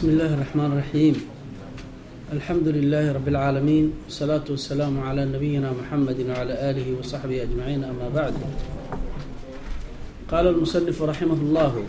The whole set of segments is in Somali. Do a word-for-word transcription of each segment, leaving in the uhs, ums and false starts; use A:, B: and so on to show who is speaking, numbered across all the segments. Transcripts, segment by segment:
A: بسم الله الرحمن الرحيم. الحمد لله رب العالمين، والصلاة والسلام على نبينا محمد وعلى آله وصحبه أجمعين، أما بعد. قال المصنف رحمه الله: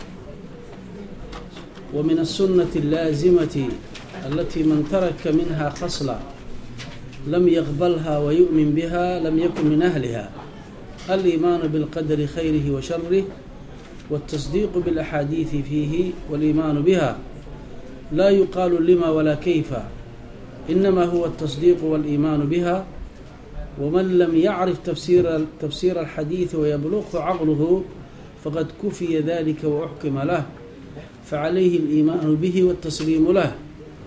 A: ومن السنة اللازمة التي من ترك منها خصلة لم يقبلها ويؤمن بها لم يكن من أهلها الإيمان بالقدر خيره وشره والتصديق بالأحاديث فيه والإيمان بها، لا يقال لما ولا كيف، إنما هو التصديق والإيمان بها. ومن لم يعرف تفسير تفسير الحديث ويبلغه عقله فقد كفي ذلك وأحكم له، فعليه الإيمان به والتسليم له.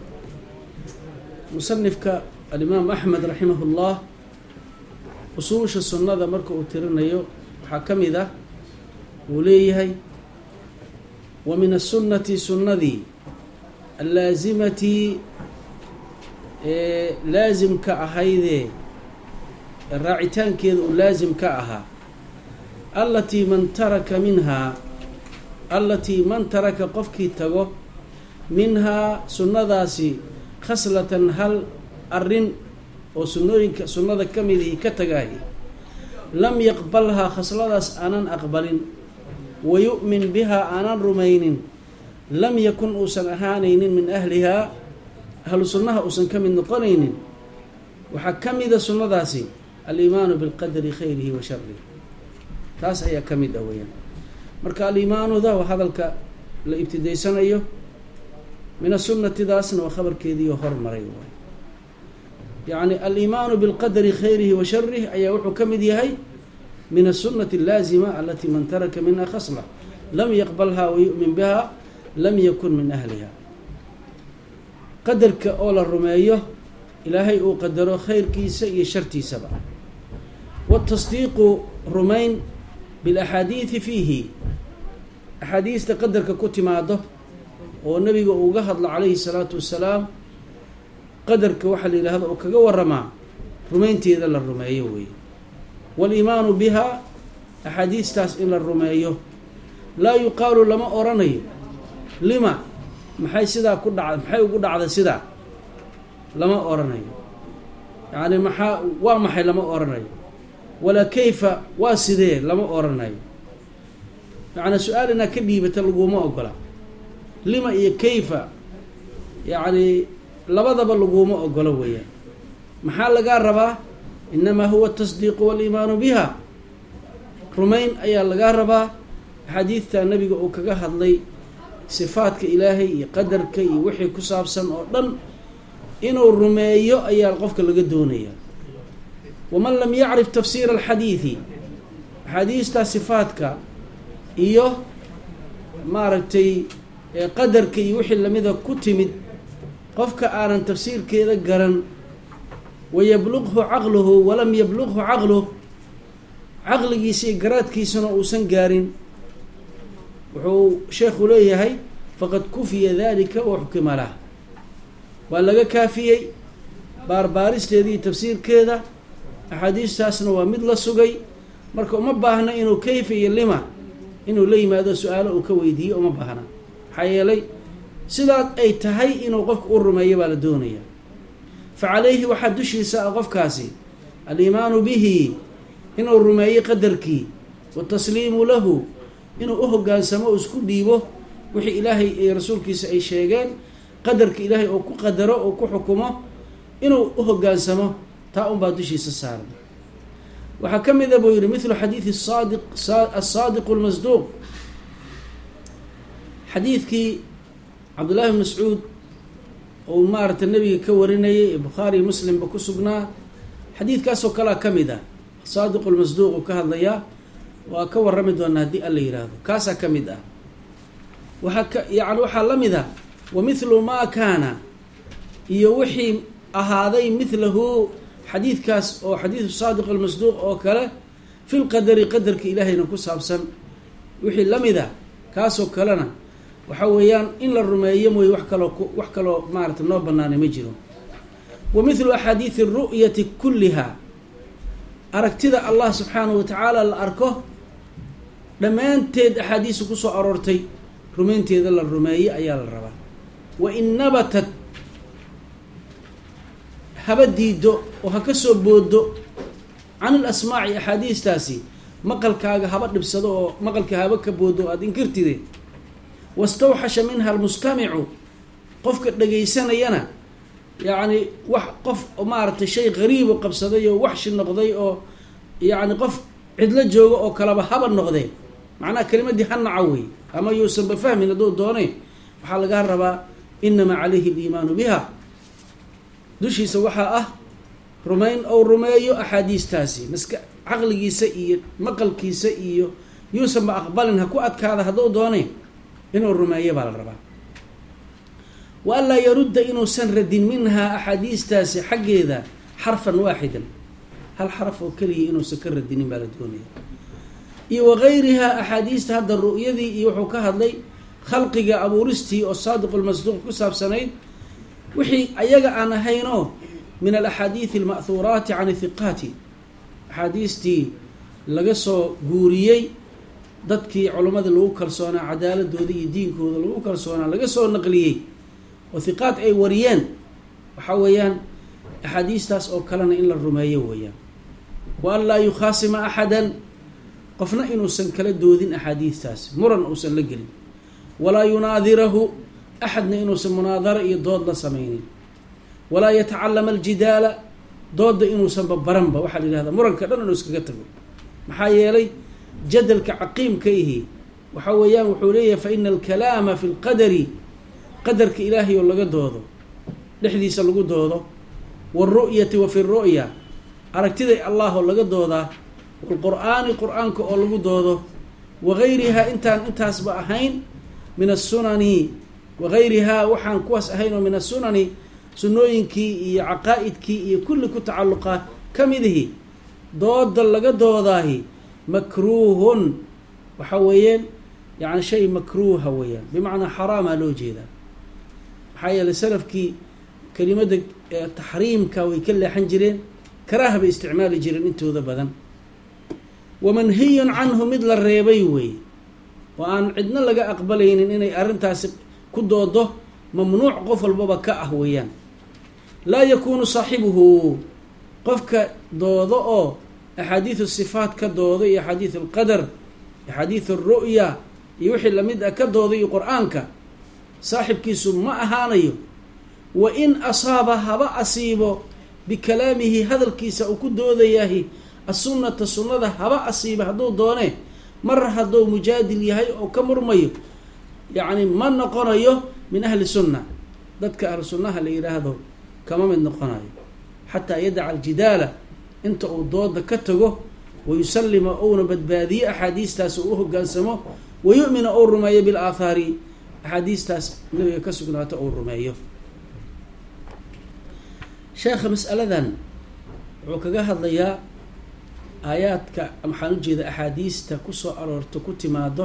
A: مصنفك الإمام أحمد رحمه الله usuusha sunnada marka uu tirinayo waxaa ka mid ah uu leeyahay: wa min as-sunnati sunnadii allaazimati ee laazimka ahaydee raacitaankeeda uu laazim ka ahaa allatii man taraka minhaa allatii man taraka qofkii tago minhaa sunnadaasi khaslatan hal arrin oo sunnooyinka sunnada ka midii ka tagaahi lam yaqbalhaa khasladaas aanan aqbalin wa yu'min bihaa aanan rumaynin lam yakun uusan ahaanaynin min ahlihaa ahlu sunnaha uusan ka mid noqonaynin. waxaa ka mida sunnadaasi aliimaanu bilqadari khayrihi wa sharihi, taas ayaa ka mid ah weyaan. marka aliimaanuda waa hadalka la ibtidaysanayo, min asunnatidaasna waa khabarkeediio hormaray waay. yacni aliimaanu bilqadari khayrihi wa sharih ayaa wuxuu ka mid yahay min asunati allaazima alatii man taraka minha khasla lam yaqbalhaa wa yu'min biha lam yakun min ahliha. qadarka oo la rumeeyo ilaahay uu qadaro khayrkiisa iyo shartiisaba. watasdiiqu rumayn bilaxaadiidi fiihi, axaadiista qadarka ku timaado oo nabiga uuga hadlo calayhi salaatu wassalaam. qadarka waxaa la yidhahda oo kaga waramaa rumaynteeda la rumeeyo weeye. waaliimaanu bihaa, axaadiistaas in la rumeeyo. laa yuqaalu lama oranayo lima maxay sidaa ku dhacda maxay ugu dhacda sidaa lama oranayo, yacni maxaa waa maxay lama oranayo. walaa kayfa waa sidee lama oranayo. yacni su-aal inaad ka dhiibata laguma ogola. lima iyo kayfa yacni labadaba laguma ogolo weeyaan. maxaa lagaa rabaa? inamaa huwa atasdiiqu waaliimaanu biha, rumayn ayaa lagaa rabaa. axaadiidta nabiga uu kaga hadlay sifaadka ilaahay iyo qadarka iyo wixii ku saabsan oo dhan inuu rumeeyo ayaa qofka laga doonaya. waman lam yacrif tafsiira alxadiidi, axaadiistaa sifaadka iyo maaragtay qadarka iyo wixii lamida ku timid qofka aanan tafsiirkeeda garan, wayabluqhu caqluhu walam yabluqhu caqluh, caqligiisa iyo garaadkiisana uusan gaarin, wuxuu sheekhu leeyahay faqad kufiya dalika wa xukima lah, waa laga kaafiyey baarbaaristeeda iyo tafsiirkeeda. axaadiistaasna waa mid la sugay, marka uma baahna inuu kayfa iyo lima inuu la yimaado su-aalo uu ka weydiiyo, uma baahna. maxaa yeelay sidaad ay tahay inuu qofka u rumeeyo baa la doonaya. fa calayhi waxaa dushiisa ah qofkaasi aliimaanu bihi, inuu rumeeyo qadarkii, watasliimu lahu, inuu u hoggaansamo o isku dhiibo wixii ilaahay iyo rasuulkiisa ay sheegeen, qadarka ilaahay oo ku qadaro oo ku xukumo inuu u hoggaansamo, taa unbaa dushiisa saaran. waxaa ka mid a buu yihi mithlu xadiidi saadiq asaadiqu lmasduuq, xadiidkii cabdullahi bn mascuud ou maaragtay nabiga ka warinayay ee bukhaari muslimba ku sugnaa. xadiidkaasoo kalea ka mid ah, saadiqu lmasduuq uu ka hadlayaa, waa ka warrami doonaa haddii alla yidhaahdo. kaasaa ka mid ah. waxaa ka yani waxaa la mid ah wa mithlu maa kaana, iyo wixii ahaaday mithlahu xadiidkaas oo xadiidu saadiq almasduuq oo kale fi lqadari, qadarka ilaahayna ku saabsan wixii la mid ah, kaasoo kalena waxa weeyaan in la rumeeyo mooye wax kaloo wax kaloo maarata noo banaanay ma jiro. wa mithlu axaadiidi ru'yati kulliha, aragtida allah subxaanahu watacaala la arko dhammaanteed axaadiisa kusoo aroortay rumaynteeda la rumeeyey ayaa la rabaa. wain nabatat haba diido oo ha ka soo boodo can ilasmaaci axaadiistaasi maqalkaaga haba dhibsado oo maqalka haba ka boodo aada inkirtide wastawxasha minha almustamicu qofka dhegaysanayana yacni wax qof maaragtay shay qariibo qabsaday oo waxshi noqday oo yacni qof cidlo jooga oo kaleba haba noqdee macnaha kelimadii ha naca wey ama yuusanba fahmin hadduu doonay waxaa lagaa rabaa inamaa calayhi aliimaanu biha dushiisa waxaa ah rumayn ou rumeeyo axaadiistaasi maska caqligiisa iyo maqalkiisa iyo yuusanba aqbalin ha ku adkaada hadduu doonay inuu rumeeyo baa la rabaa wa an laa yarudda inuusan radin minhaa axaadiistaasi xaggeeda xarfan waaxidan hal xaraf oo keliya inuusan ka radinin baa la doonaya iyo wagayrihaa axaadiista hadda ru'yadii iyo wuxuu ka hadlay khalqiga abuuristii oo saadiqulmasduuq ku saabsanayd wixii ayaga aan ahaynoo min alaxaadiidi alma'huuraati can hiqaati axaadiistii laga soo guuriyey dadkii culummada lagu kalsoonaa cadaaladooda iyo diinkooda lagu kalsoonaa laga soo naqliyey oo hiqaat ay wariyeen waxaa weeyaan axaadiistaas oo kalena in la rumeeyo weeyaan wa an laa yukhaasima axadan qofna inuusan kala doodin axaadiistaas muran uusan la gelin walaa yunaadirahu axadna inuusan munaadaro iyo dood la samaynin walaa yatacallama aljidaala doodda inuusanba baranba waxaa la yihahdaa muranka dhan inuu iskaga tago maxaa yeelay jadalka caqiimka ihi waxa weeyaan wuxuu leeyahay fa ina alkalaama fi lqadari qadarka ilaahay oo laga doodo dhexdiisa lagu doodo waalru'yati wa fi ru'ya aragtiday allah oo laga doodaa waalqur'aani qur-aanka oo lagu doodo wagayrihaa intaan intaasba ahayn min asunani wagayrihaa waxaan kuwaas ahayn oo min asunani sunnooyinkii iyo caqaa'idkii iyo kulli ku tacalluqa ka midihi dooda laga doodaahi makruuhun waxa weeyaan yani shay makruuha weeyaan bimacnaa xaraamaa loo jeedaa maxaa yeelay salafkii kelimadda taxriimka way ka leexan jireen karaaha bay isticmaali jireen intooda badan wamanhiyun canhu mid la reebay wey oo aan cidna laga aqbalaynin inay arrintaasi ku doodo mamnuuc qof walbaba ka ah weeyaan laa yakuunu saaxibuhu qofka doodo oo axaadiidu sifaat ka doodo iyo axaadiid alqadar axaadiid alru'ya iyo wixii lamid ah ka doodo iyo qur-aanka saaxibkiisu ma ahaanayo wa in asaaba haba asiibo bikalaamihi hadalkiisa uu ku doodayahi assunnata sunnada haba asiiba hadduu doone mar hadduu mujaadil yahay oo ka murmayo yacni ma noqonayo min ahli sunna dadka ahlu sunnaha la yidhaahdo kama mid noqonayo xataa yadaca aljidaala inta uu dooda ka tago wayusallima ouna badbaadiyo axaadiistaas uu u hogaansamo wayu'mina ou rumeeyo bilaahaari axaadiistaas nabiga ka sugnaata ou rumeeyo sheekha mas'aladan wuxuu kaga hadlayaa aayaadka maxaan ujeeda axaadiista kusoo aroorto ku timaado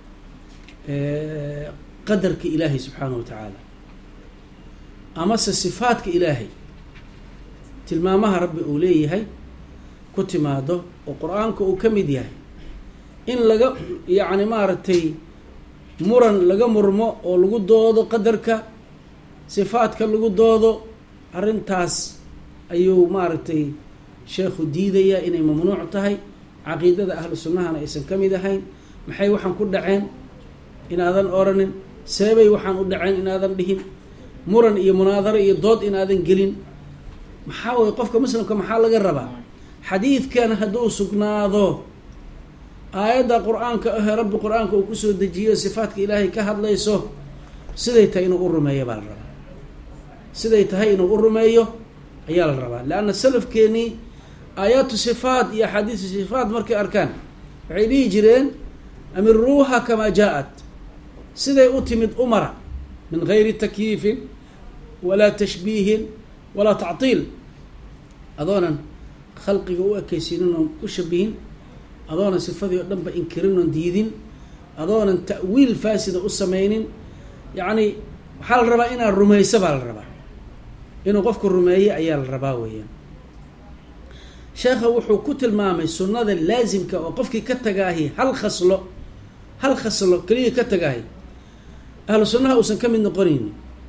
A: qadarka ilaahay subxaanahu wa tacaala amase sifaadka ilaahay tilmaamaha rabbi uu leeyahay ku timaado oo qur-aanka uu ka mid yahay in laga yacni maaragtay muran laga murmo oo lagu doodo qadarka sifaadka lagu doodo arrintaas ayuu maaragtay sheekhu diidayaa inay mamnuuc tahay caqiidada ahlu sunnahana aysan ka mid ahayn maxay waxaan ku dhaceen inaadan oranin seebay waxaan u dhaceen inaadan dhihin muran iyo munaadaro iyo dood inaadan gelin maxaa way qofka muslimka maxaa laga rabaa xadiidkan hadduu sugnaado aayadda qur-aanka ahee rabbi qur-aanka uu kusoo dejiyo sifaadka ilaahay ka hadlayso siday tahay inuu u rumeeyo baa la rabaa siday tahay inuu u rumeeyo ayaa la rabaa leanna salafkeenii aayaatu sifaat iyo axaadiisu sifaat markay arkaan waxay dhihi jireen amiruuha kamaa jaa-at siday u timid umara min gayri takyiifin walaa tashbiihin walaa tactiil adoonan khalqiga u ekaysiinin oon ku shabihin adoonan sifadii oo dhanba inkirin oon diidin adoonan ta'wiil faasida u samaynin yacni waxaa la rabaa inaad rumayso baa la rabaa inuu qofku rumeeyo ayaa la rabaa weeyaan sheekha wuxuu ku tilmaamay sunnada laasimka oo qofkii ka tagaahi hal khaslo hal khaslo keliya ka tagaahi ahlu sunnaha uusan ka mid noqonaynin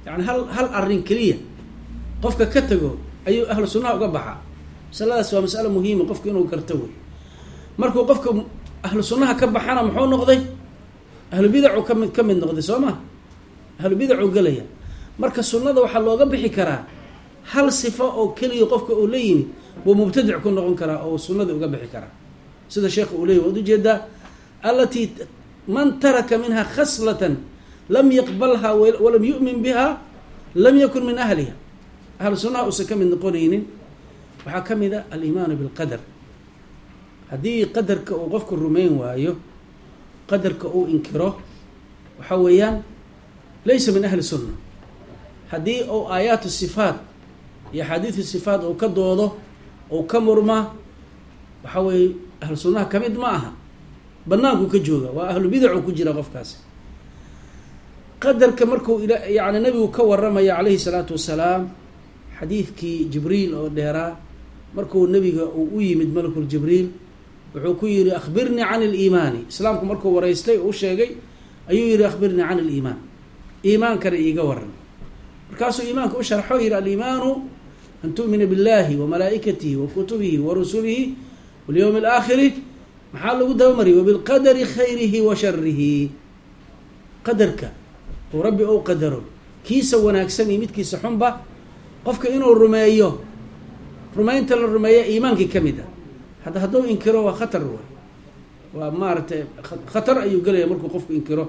A: يعني هل هل أرين كلية قفك كتجو أي أهل السنة وقبحها مسألة سوا مسألة مهمة قفك إنه كرتوي مركو قفك أهل السنة كبحنا محون نقضي أهل البدع وكم كم من نقضي سوما أهل البدع وقليا مركز السنة ده وحلو قبحي كرا هل صفة أو كلية قفك أولين ومبتدع كن نقول كرا أو السنة ده وقبحي كرا سيد الشيخ أولي ودو جدا التي من ترك منها خصلة لم يقبلها ولم يؤمن بها لم يكن من أهلها أهل السنة أسكم من قرين وحكم ذا الإيمان بالقدر هذه قدر كأوقفك الرومين وأيه قدر كأو إنكره وحويان ليس من أهل السنة هذه أو آيات الصفات يا حديث الصفات أو كدوضه أو كمرمى وحوي أهل السنة كمد معها بناكو كجوجا وأهل البدع وكجرا غفكاس قدر كمركو إلى يعني النبي وكور رمى عليه الصلاة والسلام حديث كي جبريل أو ديرا مركو النبي ويمد ملك الجبريل وحكير أخبرني عن الإيمان إسلامكم مركو ورئيستي وشيء أيوير أخبرني عن الإيمان إيمان كرئي قورن مركاسو إيمانك أشرحوا الإيمان أن تؤمن بالله وملائكته وكتبه ورسله واليوم الآخر محل ودمري وبالقدر خيره وشره قدرك وربي أو قدره كيس وناكسني ميت كيس حنبة قفك إنه الرماية رماية تل الرماية إيمانك كمدة هذا هدو إنكره وخطر ومارت خطر أي قال يمرك قفك إنكره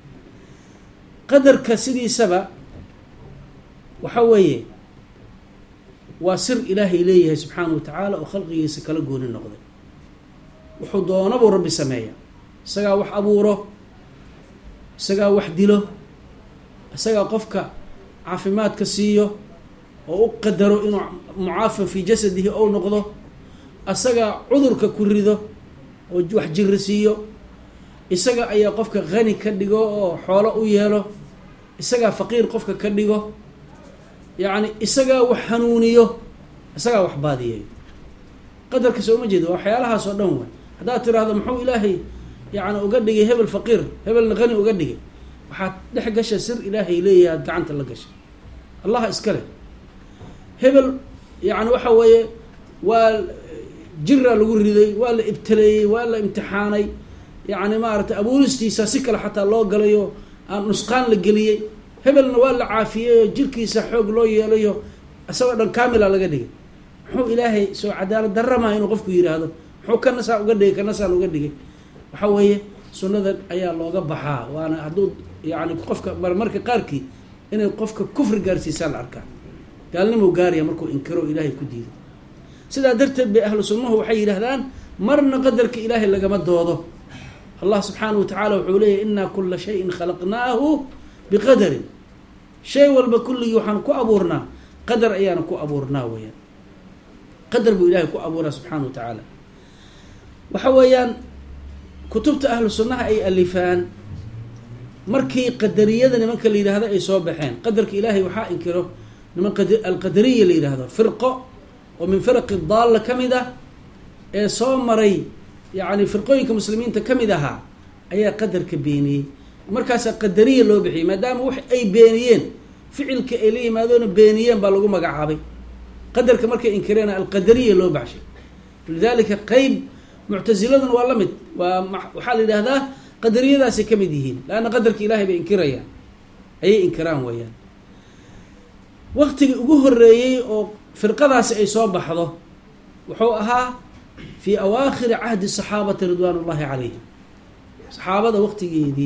A: قدرك سيدي سبا وحويه وسر إلهي إليه سبحانه وتعالى وخلقه سكالقون النقضي وحضونا أبو ربي سمايا سقا وح أبوره سقا وح ديله سقا قفك عافمات كسيه وقدروا إنه معافى في جسده أو نقضه سقا عذرك كرده وح جرسيه سقا أي قفك غني كدقه حوله وياله سقا فقير قفك كدقه يعني سقا وحنونيه سقا وحباديه قدرك سو مجد وحيالها سو دون هذا ترى هذا محو إلهي يعني أقدق هبل فقير هبل غني أقدق وحات دحقش سر إلهي ليه قعنت لقش الله إسكله هبل يعني وحوي والجرة الوردي ولا ابتلي ولا امتحاني يعني ما أردت أبولستي ساسكله حتى الله قاليه نسقان لقليه هبل ولا عافية جركي سحوق لو يليه أسوأ كامل على قديه محو إلهي سو عدالة درما إنه قفكو يري هذا محو كنسا وقديه كنسا وقديه وحويه سنة أيا الله قبحها وأنا حدود يعني قفك مرمرك قاركي إنه قفك كفر قارسي سال الأركان قال لي مو قاري مركو إنكروا إلهي كديد سيدا درت بأهل السنة وحي لهذان مرنا قدرك إلهي اللي قمت دوضه الله سبحانه وتعالى وحوليه إنا كل شيء خلقناه بقدر شيء والبكل يوحن كو أبورنا قدر أيانا كو أبورنا ويا قدر بو إلهي كو أبورنا سبحانه وتعالى وحويان كتبت أهل السنة أي ألفان مركي قدرية من كل هذا أي صوبحين قدرك إلهي وحا إنكره من القدرية اللي هذا فرقة ومن فرق الضالة كمدة أي صومري يعني فرقوين كمسلمين تكمدها أي قدر كبيني مركز القدرية اللي بحي ما دام وح أي بينيين فعل كإليه ما دون بينيين بلغوا مقعابي قدر كمركز إنكرنا القدرية اللي بحشي لذلك قيب معتزلة والله وحال هذا قدرية ذا سكمديهين لأن قدرك إلهي بإنكريا أي إنكران ويا وقت أجوه الرئي أو فرقة ذا سأي صوب حظه وحوها في أواخر عهد الصحابة رضوان الله عليهم صحابة ذا وقت جدي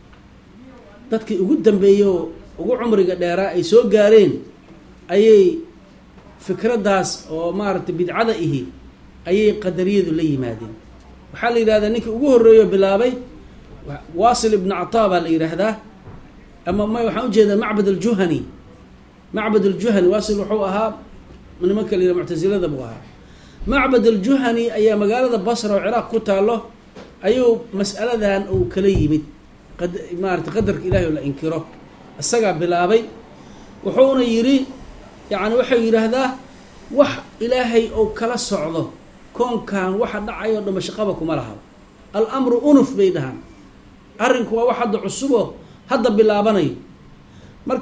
A: تذكر قدام بيو وقو عمري قدراء أي سوق قارين أي فكرة داس أو مارت بدعائه أي قدرية اللي مادين وحال إلى هذا نك أجوه الرئي بلابي واصل ابن عطابة اللي هذا أما ما يحوج هذا معبد الجهني معبد الجهني واصل وحوها من مكة إلى معتزلة ذبوها معبد الجهني أي مقالة بصرة وعراق كتاله أيو مسألة ذان أو كليمت قد ما تقدرك إلهي ولا إنكره السقع بلابي وحونا يري يعني وحي يري هذا وح إلهي أو كلا صعده كون كان واحد دعاية ودما شقابكم لها الأمر أنف بيدها أرنك واحد عصبه هذا بلابني مركا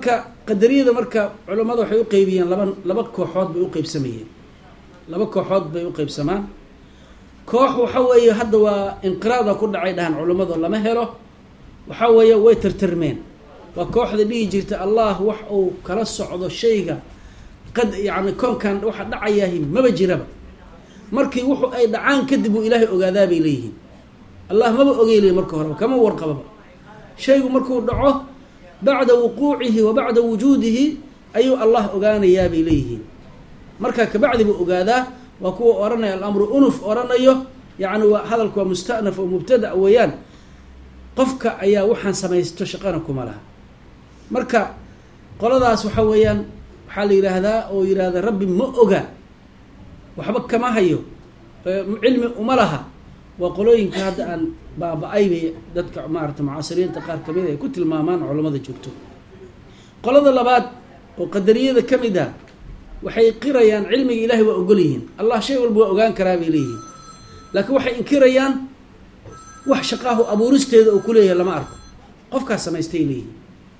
A: qadariyada marka culimadu waxay u qaybiyeen laba laba kooxood bay u qaybsamayeen laba kooxood bay u qaybsamaan koox waxa weeye hadda waa inqiraada ku dhacay dhahan culimadu lama helo waxa weeye way tirtirmeen waa kooxda dhihi jirta allah wax uu kala socdo shayga qad yani koonkan waxa dhacayahay maba jiraba markii wuxuu ay dhacaan kadib uu ilaahay ogaadaa bay leeyihiin allah maba ogeylay marka hore kama warqababa shaygu markuu dhaco bacda wuquucihi wa bacda wujuudihi ayuu allah ogaanayaa bay leeyihiin marka kabacdi buu ogaadaa waa kuwa oranaya alamru unuf oranayo yani waa hadalku waa mustanaf oo mubtada weeyaan qofka ayaa waxaan samaysto shaqana kuma laha marka qoladaas waxa weeyaan waxaa la yidhaahdaa oo yidhahda rabbi ma oga waxba kama hayo cilmi uma laha waa qolooyinka hadda aan baaba-ay bay dadka maarata mucaasiriinta qaar kamid ay ku tilmaamaan culamada joogto qolada labaad oo qadariyada ka mid ah waxay qirayaan cilmiga ilaahay waa ogol yihiin allah shay walba waa ogaan karaa bay leeyihiin laakiin waxay inkirayaan wax shaqaahu abuuristeeda oo kuleeyahay lama arko qofkaas samaystay leeyihiin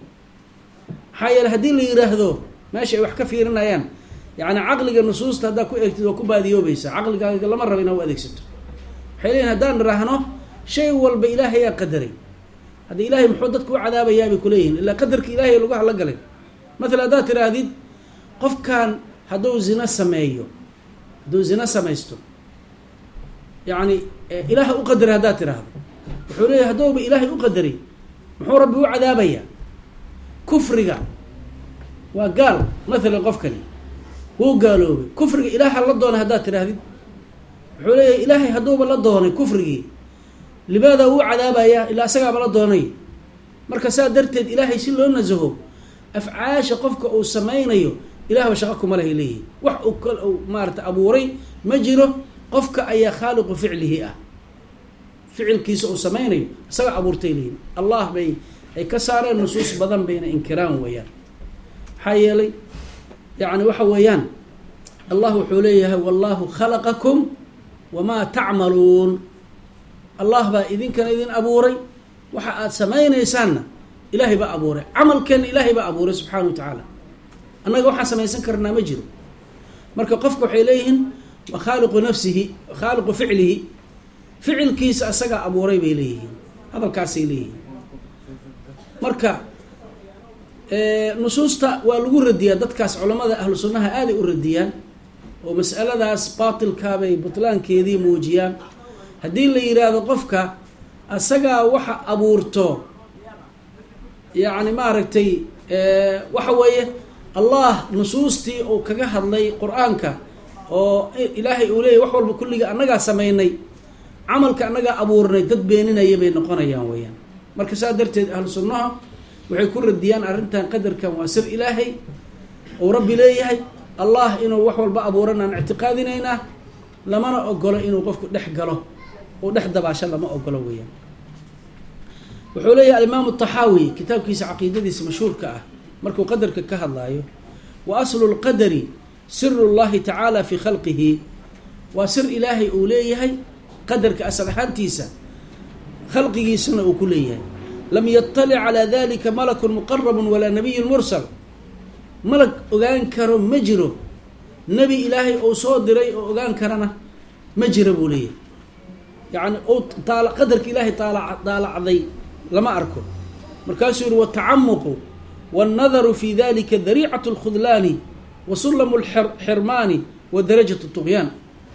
A: maxaa yeele haddii la yidhaahdo meesha ay wax ka fiirinayaan yani caqliga nusuusta haddaa ku eegtid waa ku baadiyoobaysa caqligaaga lama raba inaa u adeegsato waxay leeyihin haddaan niraahno shay walba ilaahayaa qadaray hadda ilaahay muxuu dadka u cadaabayaa bay kuleeyihin ilaa qadarka ilaahay lagu hadla galay matala haddaad tiraahdid qofkan hadduu zino sameeyo hadduu zino samaysto yani ilaaha u qadaray haddaad tiraahdo wuxuu leeyahay hadduuba ilaahay u qadaray muxuu rabbi u cadaabayaa kufriga waa gaal mathalan qofkani wuu gaaloobay kufriga ilaaha la doonay haddaad tidhaahdid wuxuu leeyahay ilaahay hadduuba la doonay kufrigii limaada uu cadaabayaa ilaa isagaaba la doonay marka saa darteed ilaahay si loo nasaho afcaasha qofka uu samaynayo ilaahba shaqo kuma lahay leeyihi wax uu k maarata abuuray ma jiro qofka ayaa khaaliqu ficlihi ah ficilkiisa uu samaynayo isaga abuurtay leeyihin allah bay ay ka saareen nusuus badan bayna inkiraan weeyaan maxaa yeelay yani waxa weeyaan allah wuxuu leeyahay wallahu khalaqakum wamaa tacmaluun allah baa idinkana idin abuuray waxa aada samaynaysaanna ilaahay baa abuuray camalkeena ilaahay baa abuuray subxaana wa tacaala annaga waxaan samaysan karnaa ma jiro marka qofka waxay leeyihiin wa khaaliqu nafsihi khaaliqu ficlihi ficilkiisa asagaa abuuray bay leeyihiin hadalkaasay leeyihiin marka nusuusta waa lagu radiyaa dadkaas culamada ahlu sunnaha aaday u radiyaan oo mas'aladaas baatilkaabay butlaankeedii muujiyaan haddii la yidhaahdo qofka asagaa waxa abuurto yacni maaragtay waxa weeye allah nusuustii uu kaga hadlay qur-aanka oo ilaahay uu leeyahy wax walba kulliga annagaa samaynay camalka annagaa abuurnay dad beeninaya bay noqonayaan weeyaan marka saa darteed ahlu sunnaha waxay ku radiyaan arrintan qadarkan waa sir ilaahay uu rabbi leeyahay allah inuu wax walba abuuran aan ictiqaadinaynaa lamana ogolo inuu qofku dhex galo uu dhex dabaasho lama ogolo weeyaan wuxuu leeyahay alimaamu taxaawi kitaabkiisa caqiidadiisa mashhuurka ah markuu qadarka ka hadlaayo wa aslu lqadari siru llahi tacaala fi khalqihi waa sir ilaahay uu leeyahay qadarka asal ahaantiisa khalqigiisana uu ku leeyahay lam yaطalic calaa dalika malakun muqarabun walaa nabiyun mursal malag ogaan karo ma jiro nebi ilaahay uu soo diray oo ogaan karana ma jira buu leeyahay yani u taala qadarka ilaahay taala daalacday lama arko markaasuu yihi watacamuqu wاnnadaru fi dalika dariicat اlkhudlaani wa sullamu lxirmaani wa darajat اطuqyaan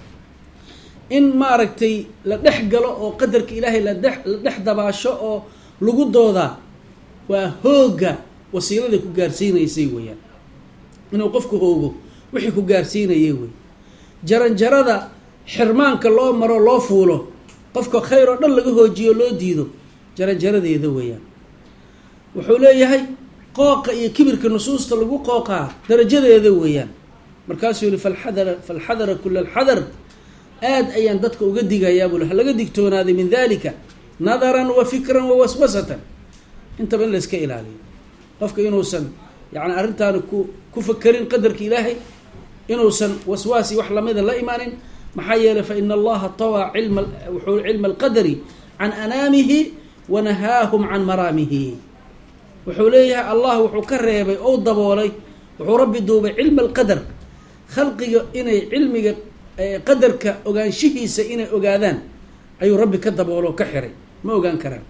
A: in maaragtay la dhex galo oo qadarka ilaahay lade la dhex dabaasho oo lagu doodaa waa hooga wasiiladay ku gaarsiinaysay weeyaan inuu qofku hoogo wixii ku gaarsiinayay wey jaranjarada xirmaanka loo maro loo fuulo qofka khayr oo dhan laga hoojiyo loo diido jaranjaradeeda weeyaan wuxuu leeyahay qooqa iyo kibirka nusuusta lagu qooqaa darajadeeda weeyaan markaasuu yihi falxadara falxadara kula alxadar aad ayaan dadka uga digayaa bul ha laga digtoonaaday min dalika nadaran wa fikran wa waswasatan intaba in la iska ilaaliyo qofka inuusan yani arrintaana ku ku fakerin qadarka ilaahay inuusan waswaasi wax lamida la imaanin maxaa yeelay fa ina allaha tawaa cilma wuxuu cilma alqadari can anaamihi wa nahaahum can maraamihi وحوليها الله وحكرر أو ضبولي وحربي دوب علم القدر خلقي إني علمي قدرك أجان شيء سإني أجادان أي ربي كضبولو كحري ما أجان كرام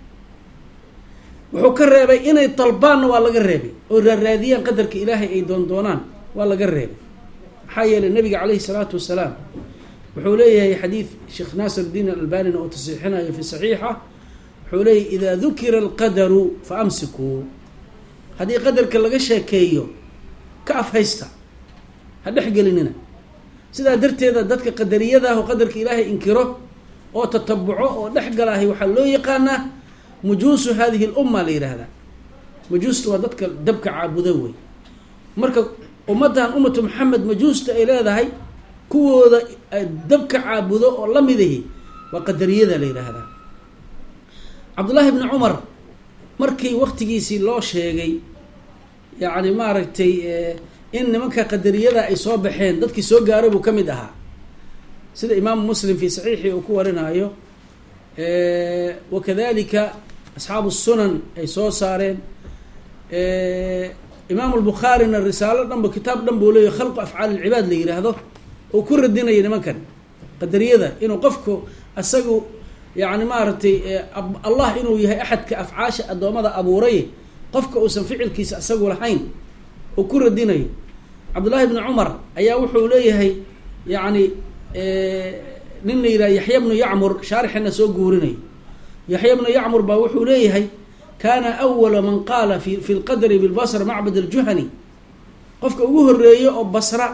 A: وحكرر إني طلبان ولا جربي والراديان قدرك إلهي أي دون دونان ولا جربي حي للنبي عليه الصلاة والسلام وحوليه حديث شيخ ناصر الدين الألباني أو تصحيحنا في صحيحة حوليه إذا ذكر القدر فأمسكوا هذه قدر كلا شيكيو كأف هيستا هذا حق لنا سيدا درت هذا دتك قدرية ذا وقدرك إلهي إنكره أو تتبعه أو نحق له وحلو يقانا مجوس هذه الأمة لير هذا مجوس ودتك دبك عابدوي مركب أمتها أمة محمد مجوس إلى ذا هاي كو دبك عابدو والله مذهي وقدرية ذا لير هذا عبد الله بن عمر مركي وقت جيسي الله شيء يعني ما رأيتي إن منك قدرية ذا إصابة حين ضدك سوق قارب وكم دها سيد إمام مسلم في صحيحه وكورنا أيوه اه وكذلك أصحاب السنن أي سو صارين اه إمام البخاري إن الرسالة نبى كتاب نبى له خلق أفعال العباد اللي هذا وكل الدين ين مكان قدرية ذا إنه قفكو السجو يعني ما رتي اه الله إنه يه أحد كأفعاش الدوام هذا أبو ري قفكو أسم فعل كيس السجو الحين وكل الدين عبد الله بن عمر أيا وحول ليه يعني اه نني يحيى بن يعمر شارح الناس وجورني يحيى بن يعمر بوحول ليه كان أول من قال في في القدر بالبصر معبد الجهني قفك أبوه الرئي أو بصرة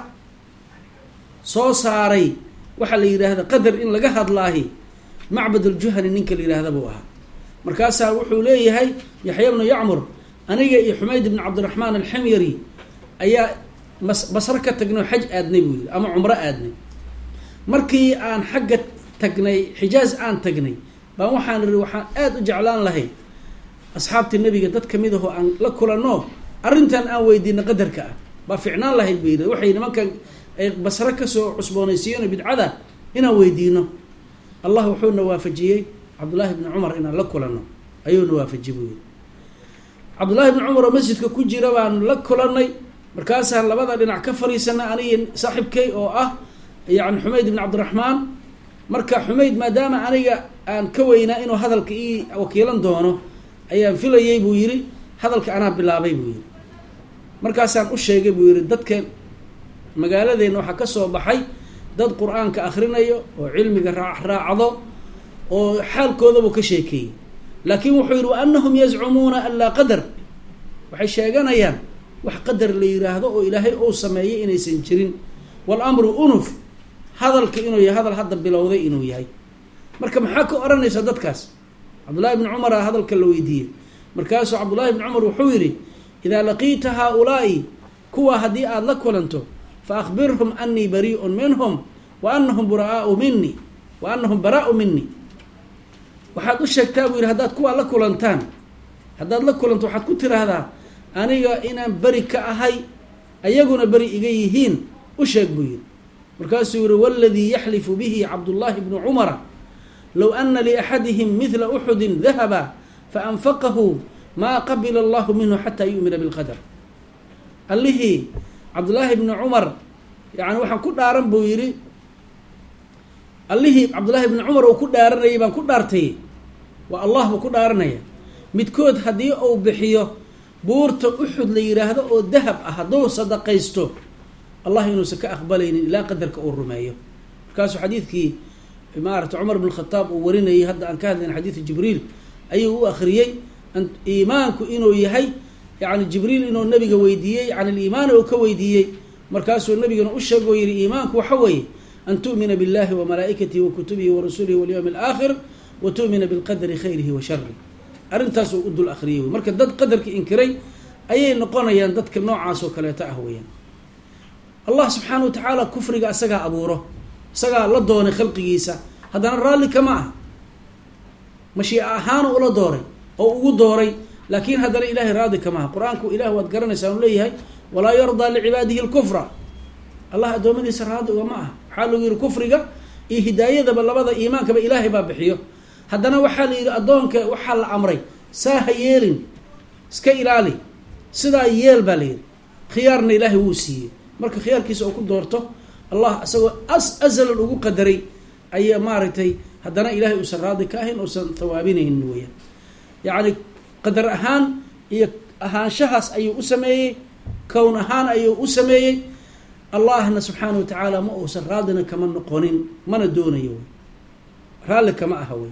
A: صوصاري وحل هذا قدر إن لقاه الله معبد الجهني ننك اللي هذا بوها مركاسها وحول ليه يحيى بن يعمر أنا يا حميد بن عبد الرحمن الحميري أيا بصرك تجنو حج أدني بويل أما عمره أدني مركي أن حقت تجني حجاز أن تجني بوحان الروحان أد جعلان له أصحاب النبي قد كميده أن لكل النوم أرنتن أن ويدين قدرك بفعنا الله البيد وحين ما كان بصرك سو عصبونيسيون بدعذا هنا ويدينه الله وحول نوافجيه عبد الله بن عمر إن لكل النوم أيون نوافجي بويل عبد الله بن عمر مسجد كوجي ربان لكلني مركاسها لبدا دينع كفريسنا اني صاحبكي او اه يعني حميد بن عبد الرحمن marka xumayd maadaama aniga aan ka weyna inuu hadalka ii wakiilan doono ayaan filayay buu yiri hadalka ana bilaabay buu yiri markaas aan u sheegay buu yiri dadka magaaladeena waxa ka soo baxay dad quraanka akhrinayo oo cilmiga raacdo oo xaalkooda uu ka sheekay laakiin wuxuu yiri annahum yaz'umuna alla qadar waxay sheeganayaan wax qadar la yiraahdo oo ilaahay uu sameeyay inaysan jirin wal amru unuf hadalka inuu yahay hadal hadda bilowday inuu yahay marka maxaa ka oranaysa dadkaas Abdullah ibn Umar hadalka la weydiiyay markaas Abdullah ibn Umar wuxuu yiri ida laqita haula'i kuwa hadii aad la kulanto fa akhbirhum anni bari'un minhum wa annahum bura'u minni wa annahum bara'u minni waxaad u sheegtaa buu yiri hadaad kuwa la kulantaan hadaad la kulanto waxaad ku tiraahdaa aniga inaan bari ka ahay ayaguna bari iga yihiin u sheeg buu yiri markaas yiri walladhi yahlifu bihi Abdullah ibn Umar law anna li ahadihim mithla Uhud dhahaba fa anfaqahu ma qabila Allah minhu hatta yu'mina bil qadar allihi Abdullah ibn Umar yani waxaan ku dhaaran buu yiri allihi Abdullah ibn Umar oo ku dhaaranay baan ku dhaartay wa Allah buu ku dhaaranaya midkood hadii uu bixiyo buurta Uhud la yiraahdo oo dahab ah hadoo sadaqaysto الله إنه سك أقبلين إلى قدرك أو الرماية كاسو حديثك إمارة عمر بن الخطاب وورينا يهدى أن كان لنا حديث جبريل أيه هو أخريي أن إيمانك إنه يهي يعني جبريل إنه النبي ويديي عن الإيمان وكويديي مركاسو النبي إنه أشهد ويري إيمانك وحوي أن تؤمن بالله وملائكته وكتبه ورسوله واليوم الآخر وتؤمن بالقدر خيره وشره أرنتاسو أدو الأخريي مركز ضد قدرك إنكري أي نقونا ينددك النوع عاسو كلا تأهوين الله سبحانه وتعالى كفرك أسقى أبوره أسقى الله دوني خلقه يسا هذا الرالي كما مشي أهانه ولا دوري أو أو دوري لكن هذا الإله راضي كما قرآنك إله وذكرنا يسألون ليه ولا يرضى لعباده الكفر الله أدومن يسر هذا ومعه حاله ير كفرك إيه هداية ذا بالله بذا إيمانك بإله بابحيه هذا وحال أدونك وحال أمري ساهيين iska ilaali sidaa yeel baa layidhi khiyaarna ilaahay wuu siiyey marka khiyaarkiisa oo ku doorto allah isagoo as azalan ugu qadaray ayaa maaragtay haddana ilaahay uusan raadi ka ahayn uusan thawaabinaynin weeyaan yacni qadar ahaan iyo ahaanshahaas ayuu u sameeyey kown ahaan ayuu u sameeyey allahna subxaanahu watacaala ma uusan raadina kama noqonin mana doonayo wey raalli kama aha wey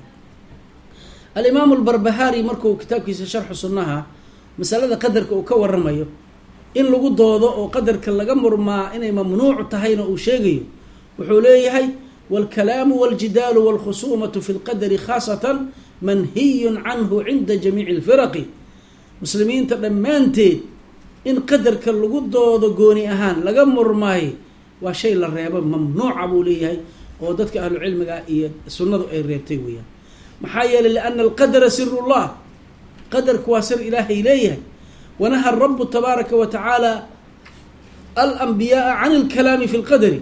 A: alimaamu albarbahaari markuu kitaabkiisa sharxu sunnaha masalada qadarka uu ka waramayo in lagu doodo oo qadarka laga murmaa inay mamnuucu tahayna uu sheegayo wuxuu leeyahay wاlkalaamu wاljidaalu wاlkhusuumatu fi lqadari khaasatan manhiyun canhu cinda jamiici اlfiraqi muslimiinta dhammaanteed in qadarka lagu doodo gooni ahaan laga murmaayo waa shay la reebo mamnuuca buu leeyahay oo dadka ahlu cilmiga iyo sunnadu ay reebtay weeyaan maxaa yeelay liana alqadara siru llah qadarku waa sir ilaahay leeyahay wanaha rabu tabaaraka wa tacaala alambiyaaa can alkalaami fi lqadari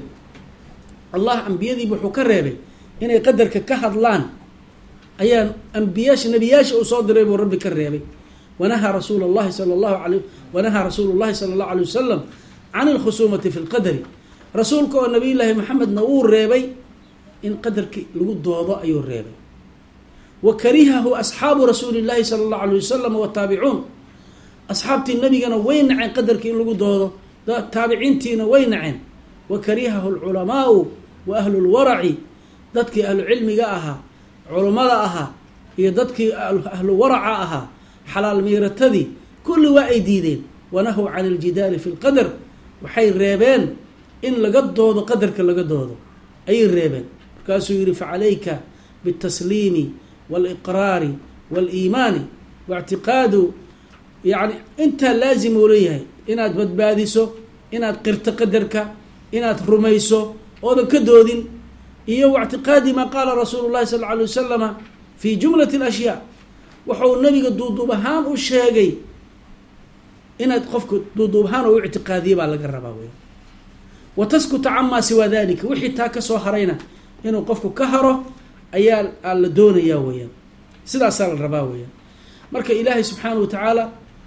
A: allah ambiyadiiba wuxuu ka reebay inay qadarka ka hadlaan ayaa ambiyaasha nebiyaasha uu soo diray buu rabbi ka reebay wanahaa rasuul llahi sala allahu alay wanahaa rasuulu llahi sala allahu alay wasalam can alkhusuumati fi lqadari rasuulka oo nabiy llaahi maxamedna wuu reebay in qadarkii lagu doodo ayuu reebay wa karihahu asxaabu rasuuli llahi sala allahu alay wasalam wataabicuun asxaabtii nabigana way naceen qadarkii in lagu doodo taabiciintiina way naceen wa karihahu alculamaau wa ahlu lwaraci dadkii ahlu cilmiga ahaa culummada ahaa iyo dadkii ahlu waraca ahaa xalaal miiratadii kulli waa ay diideen wanahow can aljidaali fi lqadar waxay reebeen in laga doodo qadarka laga doodo ayay reebeen markaasuu yihi facalayka biاtasliimi wاliqraari wاliimaani waاctiqaadu yani intaa laazim uu leeyahay inaad badbaadiso inaad qirto qadarka inaad rumayso oodan ka doodin iyo waاctiqaadi maa qaala rasuulu llahi sal lla alay wasalama fi jumlati اlashyaa wuxuu nabiga duuduub ahaan u sheegay inaad qofka duuduub ahaan oo u ictiqaadiye baa laga rabaa weya wa taskuta camaa siwaa dalika wixii taa kasoo harayna inuu qofku ka haro ayaa la doonayaa weyaan sidaasaa la rabaa weyaan marka ilaahay subxaanahu wa tacaala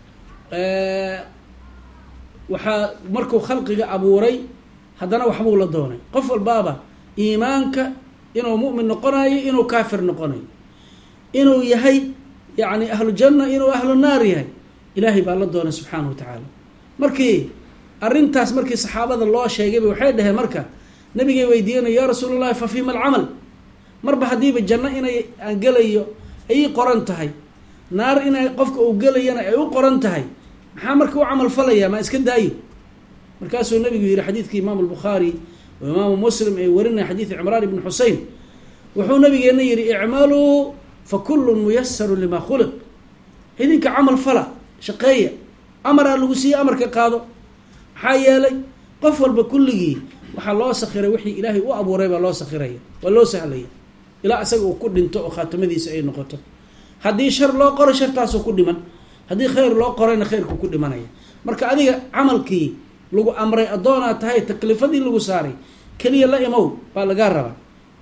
A: waxaa markuu khalqiga abuuray haddana waxbuu la doonay qof walbaaba iimaanka inuu mu'min noqonayo inuu kaafir noqonayo inuu yahay yani ahlu janna inuu ahlu naar yahay ilaahay baa la doonay subxaanahu wa tacaala markii arrintaas markii saxaabada loo sheegayba waxay dhaheen marka nabigay weydiinayo yaa rasuul allahi fa fiima alcamal marba haddiiba janno inay aan gelayo ay qoran tahay naar inay qofka uu gelayana ay u qoran tahay maxaa marka u camal falayaa maa iska daayo markaasuu nabigu yihi xadiidkii imaamu albukhaari oo imaamu muslim ay warinaya xadiid cimraan ibni xusein wuxuu nabigeena yihi icmaluu fakullun muyasaru lima khuliq idinka camal fala shaqeeya amaraa lagu siiye amarka qaado maxaa yeelay qof walba kulligii waxaa loo sakhiray wixii ilaahay u abuuray baa loo sakhiraya waa loo sahlaya ilaa isaga uu ku dhinto oo khaatamadiisa ay noqoto haddii shar loo qoro shartaasuu ku dhiman haddii khayr loo qorayna khayrku ku dhimanaya marka adiga camalkii lagu amray addoonaad tahay taklifadii lagu saaray keliya la imow baa lagaa rabaa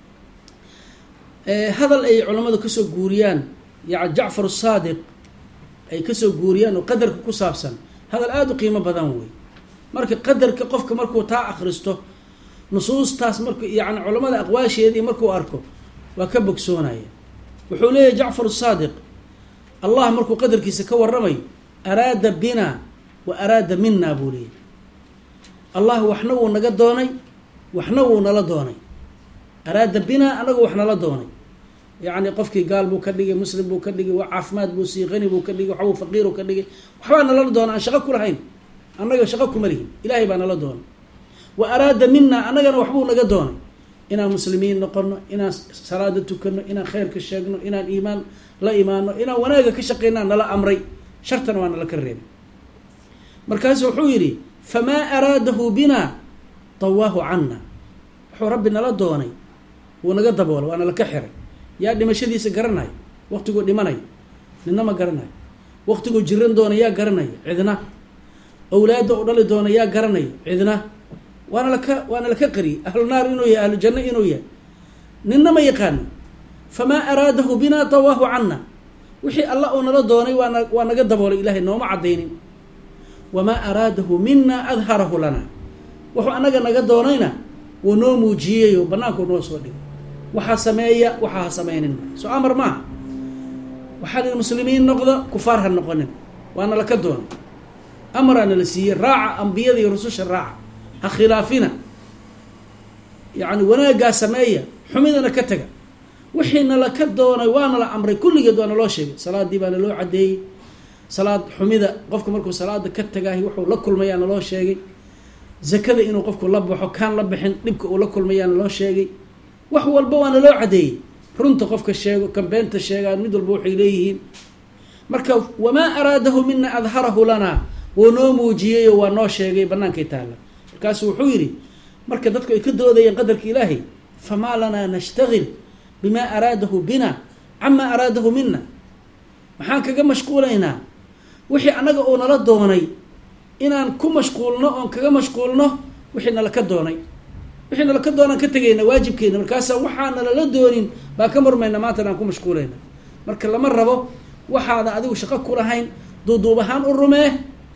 A: hadal ay culammadu kasoo guuriyaan yani jacfar asaadiq ay kasoo guuriyaan oo qadarka ku saabsan hadal aada u qiimo badan wey marka qadarka qofka markuu taa akhristo nusuustaas mark yani culamada aqwaasheedii markuu arko waa ka bogsoonaya wuxuu leeyahy jacfar asaadiq allah markuu qadarkiisa ka waramayo araada bina wa araada mina buu leeyahy allah waxna wuu naga doonay waxna wuu nala doonay araada bina anagu wax nala doonay yacni qofkii gaal buu ka dhigay muslim buu ka dhigay waa caafimaad buu sii qani buu ka dhigay waxbuu faqiiru ka dhigay waxbaa nala doona aan shaqo ku lahayn annaga shaqo kuma lihin ilaahay baa nala doonay wa araada mina annagana waxbuu naga doonay inaan muslimiin noqono inaan salaada tukano inaan khayrka sheegno inaan iimaan la imaano inaan wanaaga ka shaqeynaa nala amray shartana waa nala ka reebay markaasu wuxuu yidhi famaa araadahu bina tawaahu cana wuxuu rabbi nala doonay wuu naga daboolay waa nala ka xiray yaa dhimashadiisa garanayo waqtiguu dhimanayo nina ma garanayo waqtiguu jiran doona yaa garanayo cidna awlaadda u dhali doona yaa garanayo cidna waana laka waana laka qariyay ahlu naar inuu yahay ahlu janno inuu yahay ninna ma yaqaano famaa araadahu bina tawaahu cana wixii alla uu nala doonay waana waa naga daboolay ilaahay nooma caddaynin wamaa araadahu mina adharahu lana wuxuu anaga naga doonayna wuu noo muujiyey oo banaanku noo soo dhigay waxaa sameeya waxaa ha samaynin soo amar maaha waxaa lihi muslimiin noqda kufaar ha noqonin waana laka doonay amaraana la siiyey raaca ambiyada iyo rususha raaca ha khilaafina yacni wanaaggaa sameeya xumidana ka taga wixiina laka doonay waana la amray kulligeed waana loo sheegay salaadii baana loo caddeeyey salaad xumida qofka markuu salaada ka tagaahi wuxuu la kulmayaana loo sheegay zakada inuu qofku la baxo kaan la bixin dhibka uu la kulmayaana loo sheegay wax walba waana loo caddeeyey runta qofka sheego kan beenta sheegaan mid walba waxay leeyihiin marka wamaa araadahu mina adharahu lana wuu noo muujiyey oo waa noo sheegay bannaankay taalla markaasu wuxuu yidhi marka dadku ay ka doodayeen qadarka ilaahay famaa lanaa nashtagil bimaa araadahu bina camaa araadahu mina maxaan kaga mashquulaynaa wixii annaga uu nala doonay inaan ku mashquulno oon kaga mashquulno wixii nalaka doonay wixii nalaka doonaan ka tegayna waajibkeena markaasaa waxaa nalala doonin baa ka marmayna maanta aan ku mashquulayna marka lama rabo waxaada adigu shaqo ku lahayn duuduub ahaan u rumee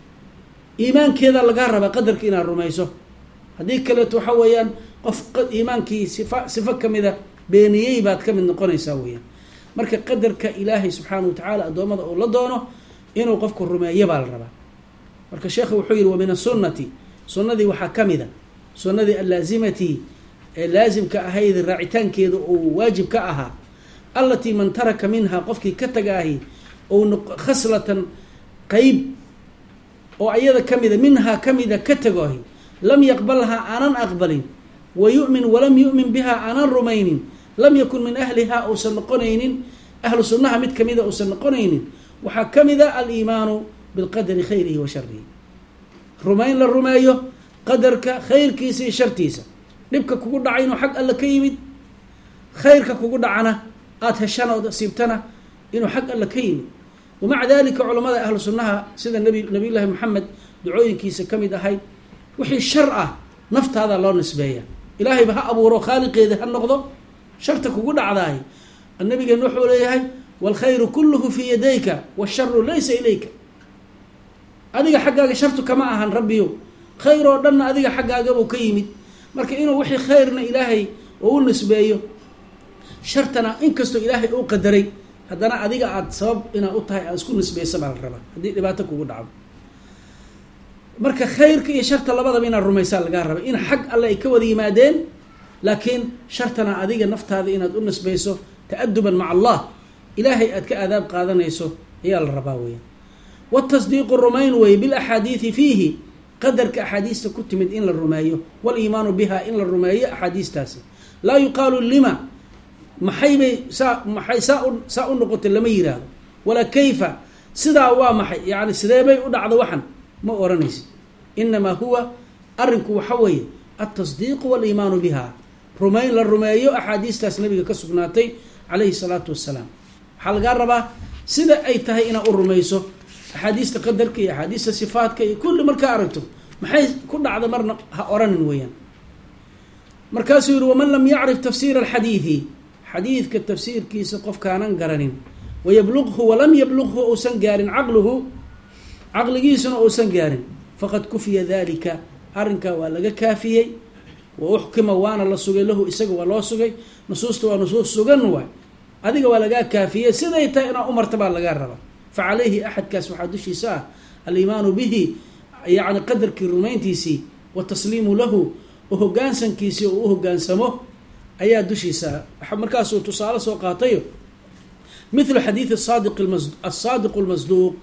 A: iimaankeeda lagaa rabaa qadarka inaad rumayso haddii kaleeto waxa weeyaan qof iimaankii sifa sifo kamida beeniyey baad ka mid noqonaysaa weeyaan marka qadarka ilaahay subxaana wa tacaala addoommada uu la doono inuu qofku rumeeyo baa la rabaa marka sheekhu wuxuu yihi wa min asunati sunnadii waxaa ka mida sunnadii allaazimati ee laazimka ahayd raacitaankeeda uu waajib ka ahaa allatii man taraka minha qofkii ka tagaahi ou khaslatan qeyb oo ayada ka mida minhaa ka mida ka tagoahi lam yaqbalhaa aanan aqbalin wa yu'min walam yu'min biha aanan rumaynin lam yakun min ahlihaa uusan noqonaynin ahlu sunnaha mid kamida uusan noqonaynin waxaa ka mida aliimaanu bilqadari khayrihi wa sharihi rumayn la rumeeyo qadarka khayrkiisa iyo shartiisa dhibka kugu dhacay inuu xag alla ka yimid khayrka kugu dhacana aada heshana ood siibtana inuu xag alla ka yimid wamaca dalika culamada ahlu sunnaha sida nabi nabiyullaahi moxamed ducooyinkiisa ka mid ahayd wixii shar ah naftaada loo nisbeeya ilaahayba ha abuuro khaaliqeeda ha noqdo sharta kugu dhacdaay nabigeen wuxuu leeyahay waalkhayru kulluhu fii yadayka washaru laysa ilayka adiga xaggaaga shartu kama ahan rabbiyo khayr oo dhanna adiga xaggaagabuu ka yimid marka inuu wixii khayrna ilaahay oo u nisbeeyo shartana inkastoo ilaahay uu qadaray haddana adiga aada sabab inaad u tahay aad isku nisbeysa baa la rabaa haddii dhibaato kugu dhacdo marka khayrka iyo sharta labadaba inaad rumaysaa lagaa raba in xag alle ay ka wada yimaadeen laakiin shartana adiga naftaada inaad u nisbeyso ta-aduban maca allah ilaahay aad ka aadaab qaadanayso ayaa la rabaa weeyaan watasdiiqu rumayn wey bilaxaadiidi fiihi qadarka axaadiista ku timid in la rumeeyo waliimaanu biha in la rumeeyo axaadiistaasi laa yuqaalu lima maxay bay saa maxay saa u saa u noqotay lama yiraahdo walaa kayfa sidaa waa maxay yani sidee bay u dhacdo waxan ma oranaysid inamaa huwa arrinku waxa weeye altasdiiqu waliimaanu biha rumayn la rumeeyo axaadiistaas nabiga ka sugnaatay calayhi salaatu wassalaam waxaa lagaa rabaa sida ay tahay inaad u rumayso axaadiista qadarka iyo axaadiista sifaatka iyo kulli markaa aragto maxay ku dhacda marna ha oranin weeyaan markaasuu yihi waman lam yacrif tafsiira alxadiidi xadiidka tafsiirkiisa qofkaanan garanin wayabluqhu walam yabluqhu uusan gaarin caqluhu caqligiisuna uusan gaarin faqad kufiya dalika arrinkaa waa laga kaafiyey wa uxkima waana la sugay lahu isaga waa loo sugay nusuusta waa nusuus sugan waay adiga waa lagaa kaafiyey siday tahay inaa u marta baa lagaa rabaa facalayhi axadkaas waxaa dushiisa ah aliimaanu bihi yani qadarkii rumayntiisii watasliimu lahu oo hogaansankiisii oo u hogaansamo ayaa dushiisa markaasuu tusaale soo qaatayo mithlu xadiidi saadiq asaadiq lmasduuq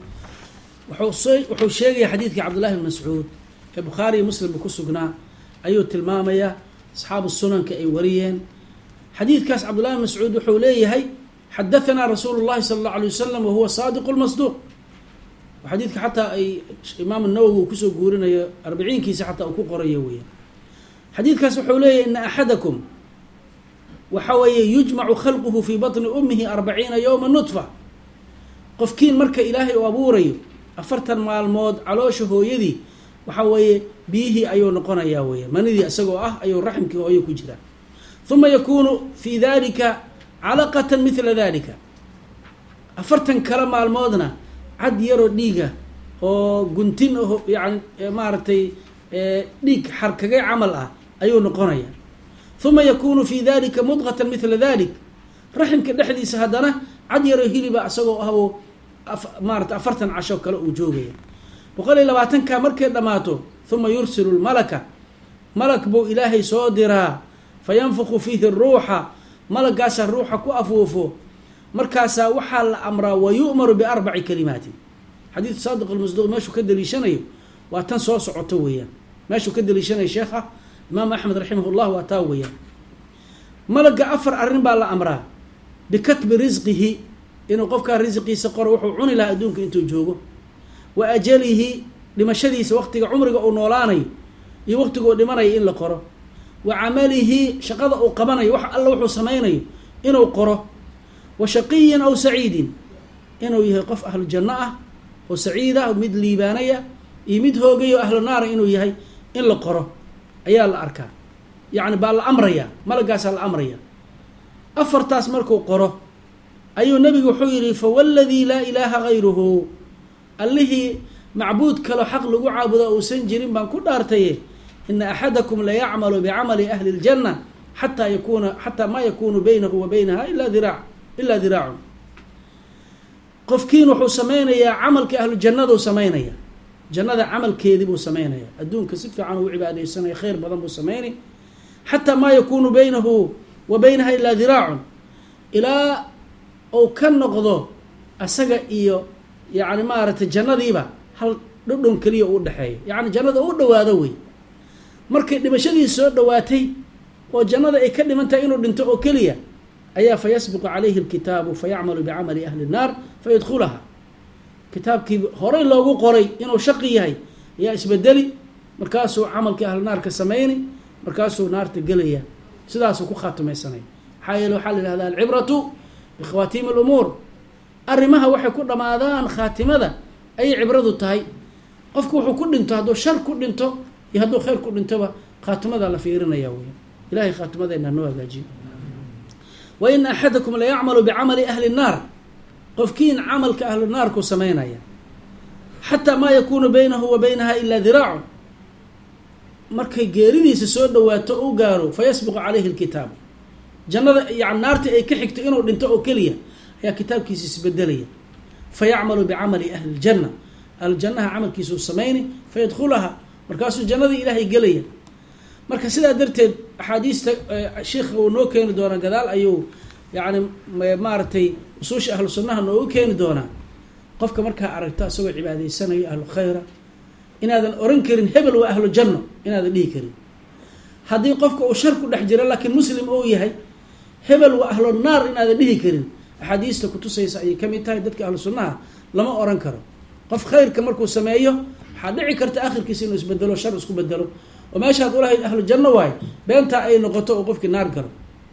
A: wuxuu sheegaya xadiidkii cabdullahi bn mascuud ee bukhaari iyo muslimba ku sugnaa ayuu tilmaamayaa asxaabu sunanka ay wariyeen xadiidkaas cabdullahi bn mascuud wuxuu leeyahay xadahanaa rasuulu llahi sala allahu alay wasalam wahuwa saadiqu lmasduuq xadiidka xataa ay imaam nawowi uu kusoo guurinayo arbiciinkiisa xataa uu ku qorayo weya xadiidkaas wuxuu leeyahy ina axadakum waxa weeye yujmacu khalquhu fii batni ummihi arbaciina yowma nutfa qofkiin marka ilaahay uu abuurayo afartan maalmood caloosha hooyadii waxa weeye biyihii ayuu noqonayaa weya manidii isagoo ah ayuu raxmkii hooyo ku jiraa uma yakunu fii dalika calaqatan mila dalika afartan kala maalmoodna cad yaroo dhiiga oo guntin oo yani maaragtay dhiig xarkagay camal ah ayuu noqonaya. uma yakunu fi dalika mudqatan mithla dalik, raximka dhexdiisa haddana cad yaroo hiliba isagoo ahbo maarata afartan casho kale uu joogaya. boqol iyo labaatanka markay dhammaato uma yursilu lmalaka, malak buu ilaahay soo diraa, fayanfuku fiihi ruuxa, malagaasaa ruuxa ku afuufo, markaasaa waxaa la amraa wayu'maru biarbaci kalimaatin. xadiidku saadiq almasduuq meeshuu ka daliishanayo waa tan soo socoto weeyaan, meeshuu ka daliishanayo sheekha imaam axmed raximah llah waa taa weeyaan. malaga afar arrin baa la amraa, bikatbi risqihi, inuu qofkaa risqiisa qoro wuxuu cuni lahaa adduunka intuu joogo, wa ajalihi, dhimashadiisa waqtiga cumriga uu noolaanayo iyo waqtiga uu dhimanayo in la qoro, wa camalihi, shaqada uu qabanayo wax alla wuxuu samaynayo inuu qoro, wa shaqiyin aw saciidin, inuu yahay qof ahlu janno ah oo saciid ah, mid liibaanaya iyo mid hoogay oo ahlu naara inuu yahay in la qoro ayaa la arkaa, yacni baa la amraya, malagaasaa la amraya. afartaas markuu qoro ayuu nebigu wuxuu yidhi fawaladii laa ilaaha gayruhu, allihii macbuud kaloo xaq lagu caabudo uusan jirin baan ku dhaartaye, ina axadakum layacmalu bicamali ahli ljanna xataa yakuna xataa maa yakunu baynahu wa baynaha ilaa diraac ilaa diraacun. qofkiin wuxuu samaynayaa camalka ahlu jannaduu samaynaya, jannada camalkeedii buu samaynaya, adduunka si fiican uu cibaadaysanaya, khayr badan buu samaynay, xataa maa yakunu baynahu wa baynaha ilaa diraacun, ilaa uu ka noqdo asaga iyo yani maaragtay jannadiiba hal dhudhon keliya u dhexeeya, yani jannada u dhawaado wey. markay dhimashadiisa soo dhawaatay oo jannada ay ka dhiman tahay inuu dhinto oo keliya, ayaa fayasbiqu calayhi lkitaabu fayacmalu bicamali ahli nnaar fayadkhulaha, kitaabkii horey loogu qoray inuu shaqi yahay ayaa isbedeli, markaasuu camalkii ahlu naarka sameynay, markaasuu naarta gelaya, sidaasuu ku khaatimaysanay. maxaa yeele waxaa la yihahda alcibratu bikhawatiimi lumuur, arrimaha waxay ku dhammaadaan khaatimada ayay cibradu tahay. qofku wuxuu ku dhinto, hadduu shar ku dhinto iyo hadduu khayr ku dhintoba khaatimada la fiirinaya wey. ilahay khaatimadeena noo hagaajiyo. wa ina axadakum layacmalu bicamali ahli nnaar, qofkiin camalka ahlu naarku samaynaya, xataa maa yakunu baynahu wa baynaha ilaa diraacun, markay geeridiisa soo dhawaato u gaaro fayasbiqu calayhi lkitaabu, jannada yani naartii ay ka xigto inuu dhinto oo keliya ayaa kitaabkiisa isbedelaya, fayacmalu bicamali ahli ljanna, ahlujannaha camalkiisuu samaynay, fayadkhulaha, markaasuu jannadii ilaahay gelaya. marka sidaa darteed axaadiista sheikha uu noo keeni doonaa gadaal ayuu yani maaragtay usuusha ahlu sunnaha noogu keeni doonaa. qofka markaa aragto isagoo cibaadaysanayo ahlu khayra, inaadan oran karin hebel waa ahlu janno, inaadan dhihi karin. haddii qofka uu shar ku dhex jiro laakiin muslim uu yahay, hebel waa ahlu naar inaadan dhihi karin, axaadiista kutusaysa ayay ka mid tahay. dadka ahlu sunnaha lama oran karo. qof khayrka markuu sameeyo waxaa dhici karta akhirkiisa inuu isbedelo, shar isku bedelo, oo meeshaad ulahayd ahlu janno waayo beentaa ay noqoto oo qofkii naar galo.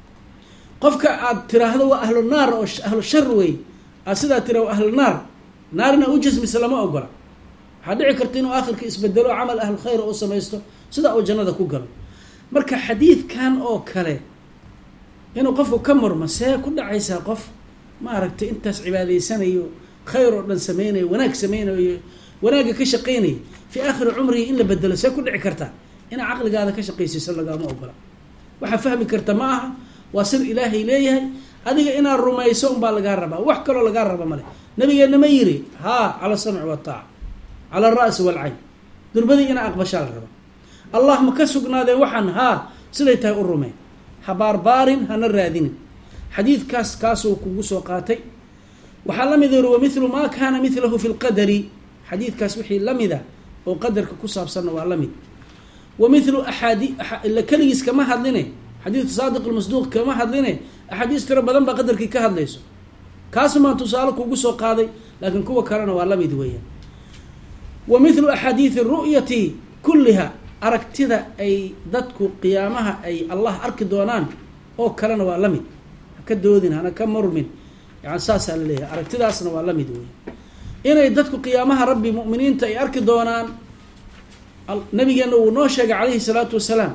A: qofka aad tiraahdo waa ahlu naar oo ahlu shar wey, aad sidaa tira waa ahlu naar, naarna u jasmisa lama ogola. waxaa dhici karta inuu akhirka isbedelo, camal ahlu khayr oo samaysto, sidaa uu jannada ku galo. marka xadiidkan oo kale inuu qofku ka murmo, see ku dhacaysaa qof maaragtay intaas cibaadaysanayo, khayr oo dhan sameynayo, wanaag sameynayo, wanaagga ka shaqeynaya, fii aakhiri cumrihi in la bedelo see ku dhici karta? inaa caqligaada ka shaqaysiiso lagaama ogola. waxaa fahmi karta ma aha, waa sir ilaahay leeyahay, adiga inaad rumayso unbaa lagaa rabaa, wax kaloo lagaa raba male. nabigeenna ma yiri haa cala samci wataaca, cala alra'si walcayn, durbadii inaa aqbashaa la raba. allah ma ka sugnaadeen waxaan? haa, siday tahay u rumeen, ha baarbaarin, hana raadinin. xadiidkaas kaasuu kugu soo qaatay. waxaa la mid uri wamilu maa kaana milahu fi lqadari, xadiidkaas wixii la mida oo qadarka ku saabsanna waa la mid. wamilu axaadi ila keligiis kama hadline, xadiidku saadiq almasduuq kama hadline, axaadiis tiro badan baa qadarkii ka hadlayso. kaasumaan tusaale kugu soo qaaday, laakiin kuwa kalena waa la mid weeyaan. wa milu axaadiidi ru'yati kulliha, aragtida ay dadku qiyaamaha ay allah arki doonaan oo kalena waa la mid. haka doodin, hana ka murmin, yani saasaa la leeyahay. aragtidaasna waa la mid weya, inay dadku qiyaamaha rabbi mu'miniinta ay arki doonaan. nabigeena uu noo sheegay calayhi salaatu wasalaam,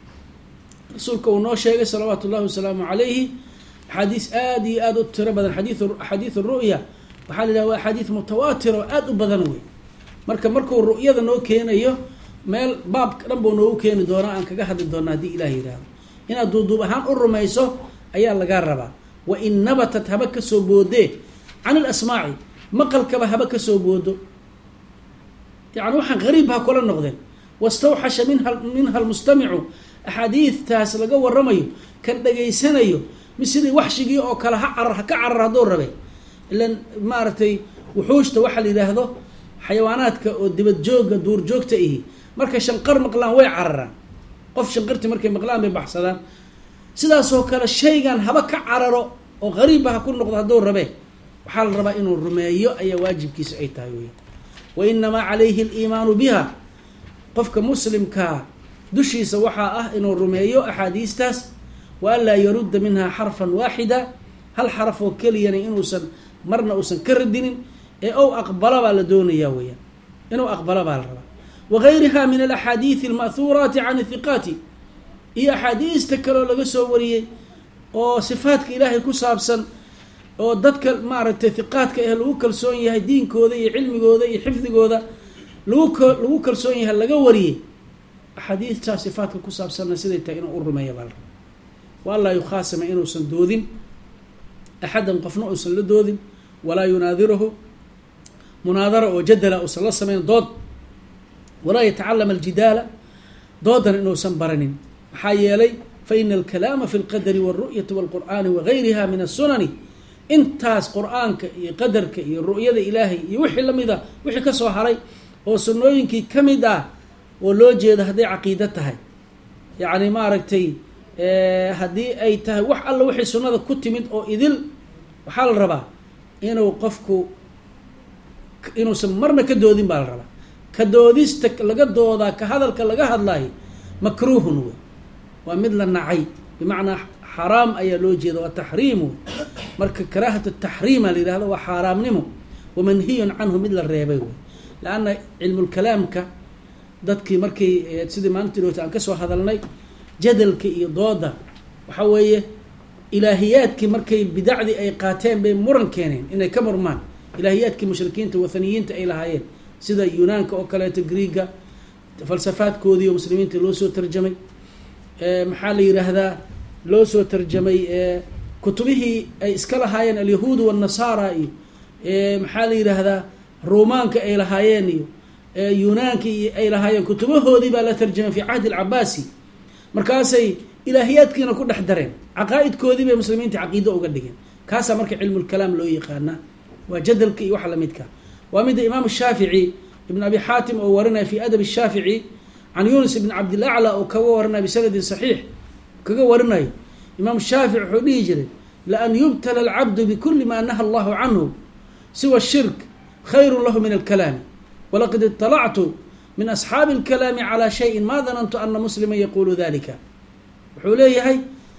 A: rasuulka uu noo sheegay salawaatu ullahi wasalaamu calayhi, axaadiis aada iyo aada u tiro badan. xadiiu axaadiiu ru'ya waxaa la yidhaha waa axaadiis mutawaatir oo aada u badan wey. marka markuu ru'yada noo keenayo meel baabka dhan buu noogu keeni doonaa, aan kaga hadli doona haddii ilaah yidhaahdo. inaad duuduub ahaan u rumayso ayaa lagaa rabaa. wa in nabatat haba kasoo boodee can ilasmaaci, maqalkaba haba kasoo boodo, yani waxaan qariib ha kula noqdeen. wastawxasha minha minha almustamicu, axaadiidtaas laga waramayo kan dhegaysanayo mi sidii waxshigii oo kale ha carar ha ka carar hadduu rabe. ilan maaragtay wuxuushta waxaa la yidhaahdo xayawaanaadka oo dibad jooga duur joogta ihi markay shanqar maqlaan way cararaan. qof shanqarti markay maqlaan bay baxsadaan. sidaasoo kale shaygan haba ka cararo oo qariibba ha ku noqdo hadduu rabe, waxaa la rabaa inuu rumeeyo ayaa waajibkiisa ay tahay wey. wa inamaa calayhi aliimaanu biha, qofka muslimkaa dushiisa waxaa ah inuu rumeeyo axaadiistaas. wa an laa yarudda minha xarfan waaxida, hal xaraf oo keliyana inuusan marna uusan ka radinin, ee ow aqbala baa la doonayaa weyaan, inuu aqbala baa la rabaa. wagayriha min alaxaadiidi alma'huuraati can hiqaati, iyo axaadiista kaleo laga soo wariyey oo sifaadka ilaahay ku saabsan, oo dadka maaragtay hiqaadka ah lagu kalsoon yahay diinkooda iyo cilmigooda iyo xifdigooda lagu lagu kalsoon yahay laga wariyey. axaadiistaa sifaadka ku saabsanna siday tahay inuu u rumeeya baa la rabaa. wa an laa yukhaasima, inuusan doodin axadan qofna uusan la doodin, walaa yunaadirahu munaadara oo jadala uusan la samayn dood, walaa yatacalama aljidaala, doodana inuusan baranin. maxaa yeelay faina alkalaama fi lqadari wاlru'yati wاlqur'aani wagayriha min asunani, intaas qur'aanka iyo qadarka iyo ru'yada ilaahay iyo wixii lamid a wixii kasoo haray oo sunnooyinkii ka mid ah oo loo jeedo hadday caqiido tahay, yacni maaragtay haddii ay tahay wax alla wixii sunnada ku timid oo idil, waxaa la rabaa inuu qofku inuusan marna ka doodin baa la rabaa. ka doodista laga doodaa, ka hadalka laga hadlaayo makruuhun wey, waa mid la nacay, bimacnaa xaraam ayaa loo jeeda, waa taxriimu. marka karaahatu taxriima la yidhahdo waa xaaraamnimo, wamanhiyun canhu mid la reebay wey. laanna cilmulkalaamka dadkii markay sidii maalintii dhoota aan kasoo hadalnay, jadalka iyo dooda waxaa weeye ilaahiyaadkii markay bidacdii ay qaateen bay muran keeneen inay ka murmaan. ilaahiyaadkii mushrikiinta wathaniyiinta ay lahaayeen sida yunaanka oo kaleeto, griiga falsafaadkoodii oo muslimiinta loo soo tarjamay, maxaa la yidhaahdaa loo soo tarjamay kutubihii ay iska lahaayeen alyahuud wاnnasaara, iyo maxaa la yidhaahdaa ruumaanka ay lahaayeen, iyo yunaanka ay lahaayeen kutubahoodii baa la tarjamay fi cahdi alcabaasi. markaasay ilaahiyaadkiina ku dhex dareen, caqaa'idkoodii bay muslimiinta caqiido uga dhigeen. kaasaa marka cilmulkalaam loo yaqaanaa, waa jadalka iyo waxa lamidka. waa mida imaam shaafici ibn abi xaatim oo warinaya fi adab shaafici can yunus ibn cabdilacla oo kaga warinayo bisanadin saxiix kaga warinayo. imaam shaafici wuxuu dhihi jiray laan yubtala alcabdu bikuli ma naha allahu canhu siwa shirk khayru lahu min alkalaami, walaqad iطalactu min asxaabi اlkalaami calى shayin ma danantu ana muslima yaqulu dalika. wuxuu leeyahay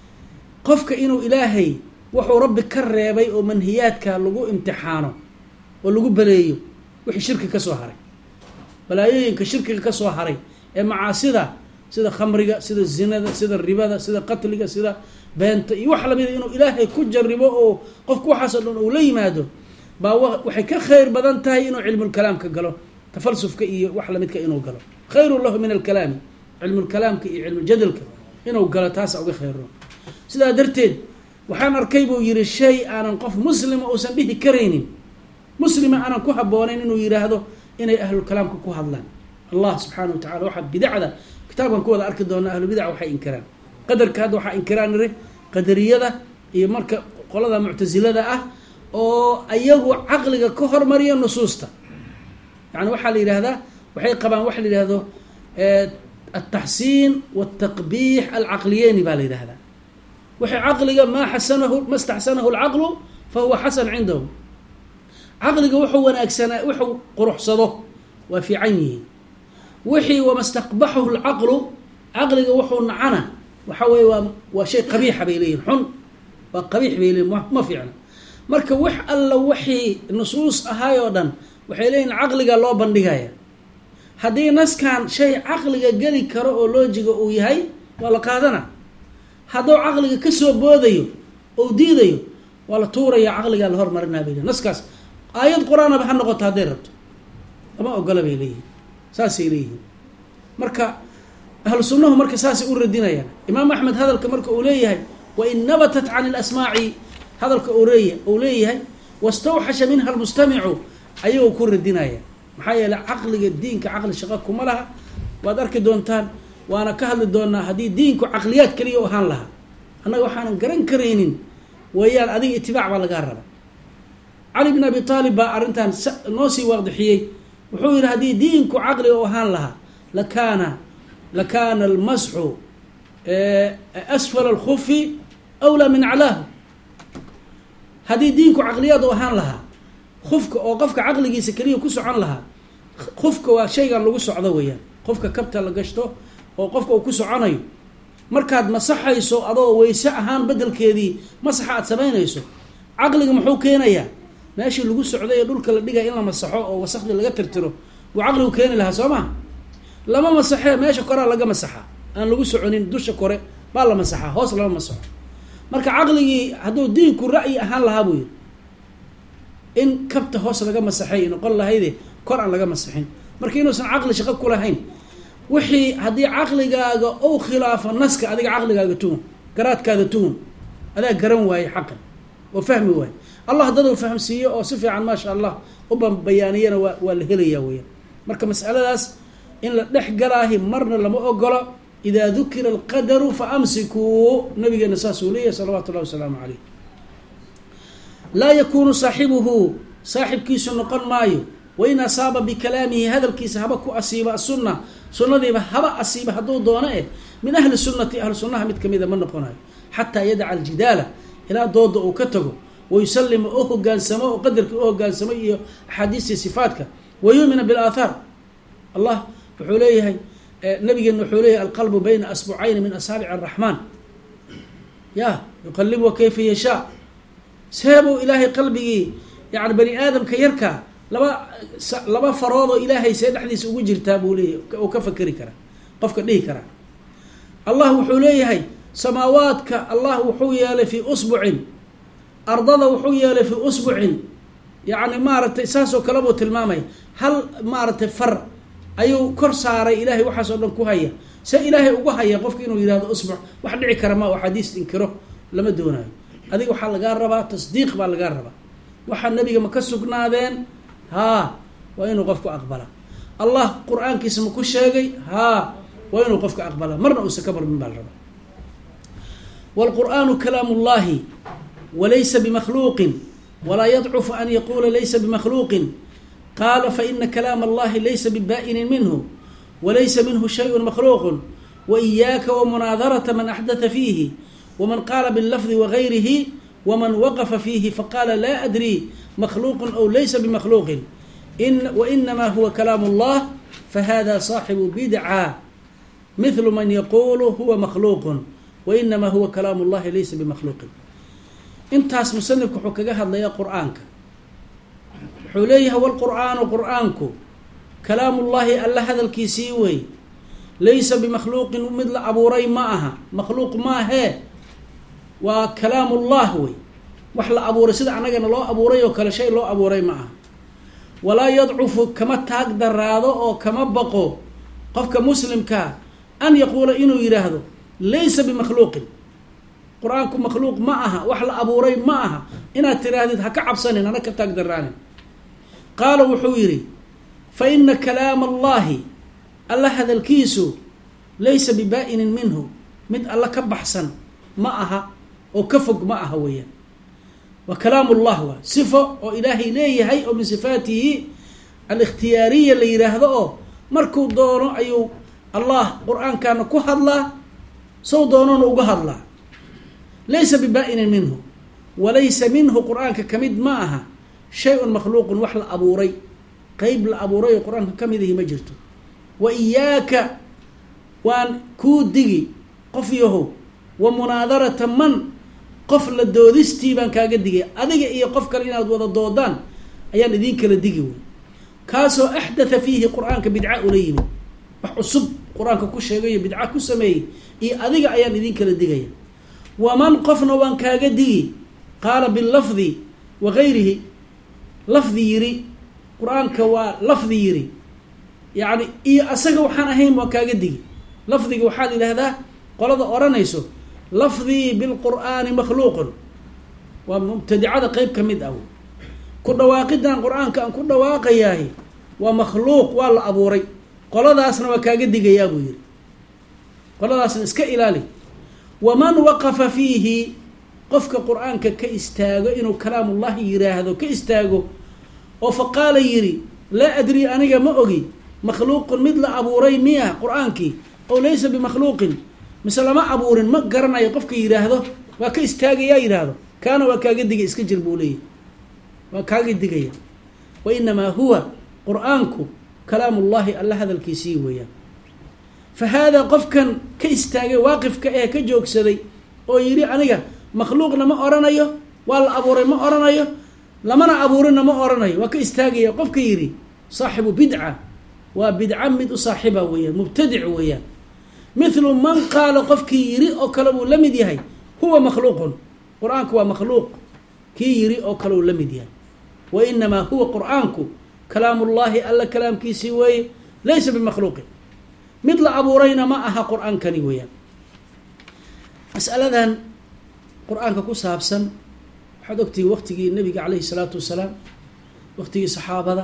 A: qofka inuu ilaahay wuxuu rabbi ka reebay oo manhiyaadka lagu imtixaano oo lagu baleeyo wixii shirki ka soo haray, balaayooyinka shirkiga ka soo haray ee macaasida sida khamriga, sida zinada, sida ribada, sida qatliga, sida beenta iyo wax lamida inuu ilaahay ku jaribo oo qofku waxaasoo dhan uu la yimaado baa waxay ka khayr badan tahay inuu cilmulkalaamka galo, tafalsufka iyo wax lamidka inuu galo. khayru lahu min alkalaami, cilmulkalaamka iyo cilmuljadalka inuu galo taasa uga khayro. sidaa darteed waxaan arkay buu yihi shay aanan qof muslima uusan dhihi karaynin, muslima aanan ku habboonayn inuu yidhaahdo inay ahlulkalaamka ku hadlaan. allah subxaana wa tacala waxaa bidacda kitaabkan ku wada arki doonaa ahlubidac waxay inkiraan. qadarka hadda waxaa inkiraan niri qadariyada iyo marka qolada muctasilada ah oo ayagu caqliga ka hormariya nusuusta. yani waxaa la yidhahdaa waxay qabaan waxa la yidhahdo altaxsiin waltaqbiix alcaqliyeyni baa la yidhahdaa. waxay caqliga maa xasanahu ma staxsanahu alcaqlu fahuwa xasan cindahum. caqliga wuxuu wanaagsanaa wuxuu quruxsado waa fiican yihiin. wixii wama staqbaxahu lcaqlu, caqliga wuxuu nacana waxa weye waa waa shay qabiixa bay leeyihin, xun waa qabiix bay leeyihin, ma fiicna. marka wax alla wixii nusuus ahaay oo dhan waxay leeyihin caqliga loo bandhigaya. haddii naskan shay caqliga geli karo oo loojiga uu yahay waa la qaadana. hadduu caqliga kasoo boodayo ou diidayo waa la tuuraya, caqligaa la hormarinaa bay leeyihin. naskaas aayad qur'aan ba ha noqoto haday rabto ama ogola bay leeyihiin saasay leeyihiin marka ahlu sunnahu marka saasay u radinayaan imaam axmed hadalka marka uu leeyahay wa in nabatat can alasmaaci hadalka uu leeyahay uu leeyahay wastawxasha minha almustamicu ayuu ku radinaya maxaa yeelay caqliga diinka caqli shaqo kuma laha waad arki doontaan waana ka hadli doonaa haddii diinku caqliyaad kaliya u ahaan lahaa annaga waxaanan garan karaynin weeyaan adiga itibaac baa lagaa raba cali bin abi taalib baa arrintan noo sii waadixiyey wuxuu yidhi haddii diinku caqliga u ahaan lahaa lakaana lakaana almasxu asfala alkhufi awlaa min aclaahu haddii diinku caqliyaad u ahaan lahaa khufka oo qofka caqligiisa keliya ku socon lahaa khufka waa shaygan lagu socdo weeyaan qofka kabta la gashto oo qofka uu ku soconayo markaad masaxayso adoo weyse ahaan bedelkeedii masaxa aad samaynayso caqliga muxuu keenayaa meeshii lagu socday ee dhulka la dhigaya in la masaxo oo wasakhdii laga tirtiro buu caqligu keeni lahaa soo ma lama masaxee meesha koraa laga masaxa aan lagu soconin dusha kore baa la masaxaa hoos lama masaxo marka caqligii hadduu diinku ra'yi ahaan lahaa buu yidhi in kabta hoos laga masaxay noqon lahayde kor aan laga masaxin marka inuusan caqli shaqo ku lahayn wixii haddii caqligaaga ou khilaafo naska adiga caqligaaga tuhun garaadkaada tuhun adaa garan waaye xaqan oo fahmi waaye allah haddaduu fahamsiiyo oo si fiican maasha allah uba bayaaniyana waa waa la helayaa weeyaan marka mas'aladaas in la dhex galaahi marna lama ogolo idaa dukira alqadaru fa amsikuu nabigeena saasuu leeyahay salawaatu ullahi wasalaamu caleyh laa yakunu saaxibuhu saaxibkiisu noqon maayo wain asaaba bikalaamihi hadalkiisa haba ku asiiba asunna sunnadiiba haba asiiba hadduu doono eh min ahli sunnati ahlu sunnaha mid kamida ma noqonayo xataa yadaca aljidaala ilaa dooda uu ka tago wayusallima oo hogaansamo oo qadarkii u hogaansamo iyo axaadiistii sifaadka wayuumina bilaathaar allah wuxuu leeyahay nabigeena wuxuu leeyahay alqalbu bayna asbucayni min asaabici araxmaan ya yuqalibuha kayfa yashaa seebuu ilaahay qalbigii yani bani aadamka yarkaa laba laba faroodoo ilaahay see dhexdiisa ugu jirtaa buu leeyahay oo ka fakeri karaa qofka dhihi karaa allah wuxuu leeyahay samaawaadka allah wuxuu yeelay fii usbucin ardada wuxuu yeelay fii usbucin yacni maaragtay saasoo kale buu tilmaamaya hal maaragtay far ayuu kor saaray ilaahay waxaas oo dhan ku haya se ilaahay ugu haya qofka inuu yihahdo usbuc wax dhici kara ma oo xadiis inkiro lama doonayo adiga waxaa lagaa rabaa tasdiiq baa lagaa rabaa waxaa nabiga ma ka sugnaadeen haa waa inuu qofku aqbala allah qur-aankiisa ma ku sheegay haa waa inuu qofka aqbala marna uusa ka barmin baa la rabaa wاlqur'aanu kalaamu اllahi walaysa bimakhluuqin walaa yadcufu an yaquula laysa bimakhluuqin qaala faina kalaama allahi laysa biba'inin minhu walaysa minhu shayءu makhluuqu waiyaaka wamunaadarata man axdatha fiihi waman qaala bاllafdi wagayrihi waman waqafa fiihi faqaala laa adri makhluuqu aw laysa bimakhluuqin wainamaa huwa kalaamu اllah fahada saaxibu bidca mithlu man yaquulu huwa makhluuqun wainamaa huwa kalaamu اllahi laysa bimakhluuqin intaas musanifku wuxuu kaga hadlayaa qur-aanka wuxuu leeyahay wlqur'aanu qur-aanku kalaamu llahi alla hadalkiisii wey laysa bimakhluuqin mid la abuuray ma aha makhluuq maahee waa kalaamu llah wey wax la abuuray sida annagana loo abuuray oo kale shay loo abuuray ma aha walaa yadcufu kama taag daraado oo kama baqo qofka muslimkaa an yaquula inuu yidhaahdo laysa bimakhluuqin qur-aanku makhluuq ma aha wax la abuuray ma aha inaad tiraahdid ha ka cabsanin hana ka taag daraanin qaala wuxuu yidhi fa ina kalaama allahi alla hadalkiisu laysa biba'inin minhu mid alla ka baxsan ma aha oo ka fog ma aha weeyaan wa kalaamu llah waa sifo oo ilaahay leeyahay oo min sifaatihi alikhtiyaariya la yidhaahdo oo markuu doono ayuu allah qur-aankaana ku hadlaa sow doonona uga hadlaa laysa biba'inin minhu walaysa minhu qur-aanka kamid ma aha shay-un makhluuqun wax la abuuray qeyb la abuuray oo qur-aanka ka mid ahi ma jirto wa iyaaka waan kuu digi qof yahow wa munaadarata man qof la doodistii baan kaaga digay adiga iyo qof kale inaad wada doodaan ayaan idin kala digi wey kaasoo axdatha fiihi qur-aanka bidca ula yimid wax cusub qur-aanka ku sheegayo bidca ku sameeyey iyo adiga ayaan idin kala digaya waman qofna waan kaaga digi qaala bilafdi wagayrihi lafdi yiri qur-aanka waa lafdi yiri yani iyo asaga waxaan ahayn waa kaaga digi lafdiga waxaa la yidhahdaa qolada odhanayso lafdii bilqur'aani makhluuqun waa mubtadicada qeyb ka mid ah ku dhawaaqidan qur-aanka aan ku dhawaaqayahay waa makhluuq waa la abuuray qoladaasna waa kaaga digayaa buu yiri qoladaasna iska ilaali waman waqafa fiihi qofka qur-aanka ka istaago inuu kalaamullahi yiraahdo ka istaago oo faqaala yiri laa adri aniga ma ogi makhluuqun mid la abuuray miya qur-aankii oo laysa bimakhluuqin mise lama abuurin ma garanayo qofka yiraahdo waa ka istaagayaa yiraahdo kaana waa kaaga digay iska jir buu leeyahy waa kaaga digaya wa inamaa huwa qur-aanku kalaamullahi alla hadalkiisii weeyaan fa haadaa qofkan ka istaagay waaqifka ee ka joogsaday oo yidhi aniga makhluuqna ma oranayo waa la abuuray ma oranayo lamana abuurinna ma oranayo waa ka istaagaya qofka yidhi saaxibu bidca waa bidca mid u saaxiba weeyaan mubtadic weeyaan mithlu man qaala qofkii yiri oo kale buu la mid yahay huwa makhluuqun qur-aanku waa makhluuq kii yiri oo kale uu la mid yahay wa inamaa huwa qur-aanku kalaamullahi alla kalaamkiisii weeye laysa bimakhluuqin mid la abuurayna ma aha qur-aankani weeyaan mas'aladan qur-aanka ku saabsan waxaad ogtihi waqtigii nabiga calayhi salaatu wasalaam waqtigii saxaabada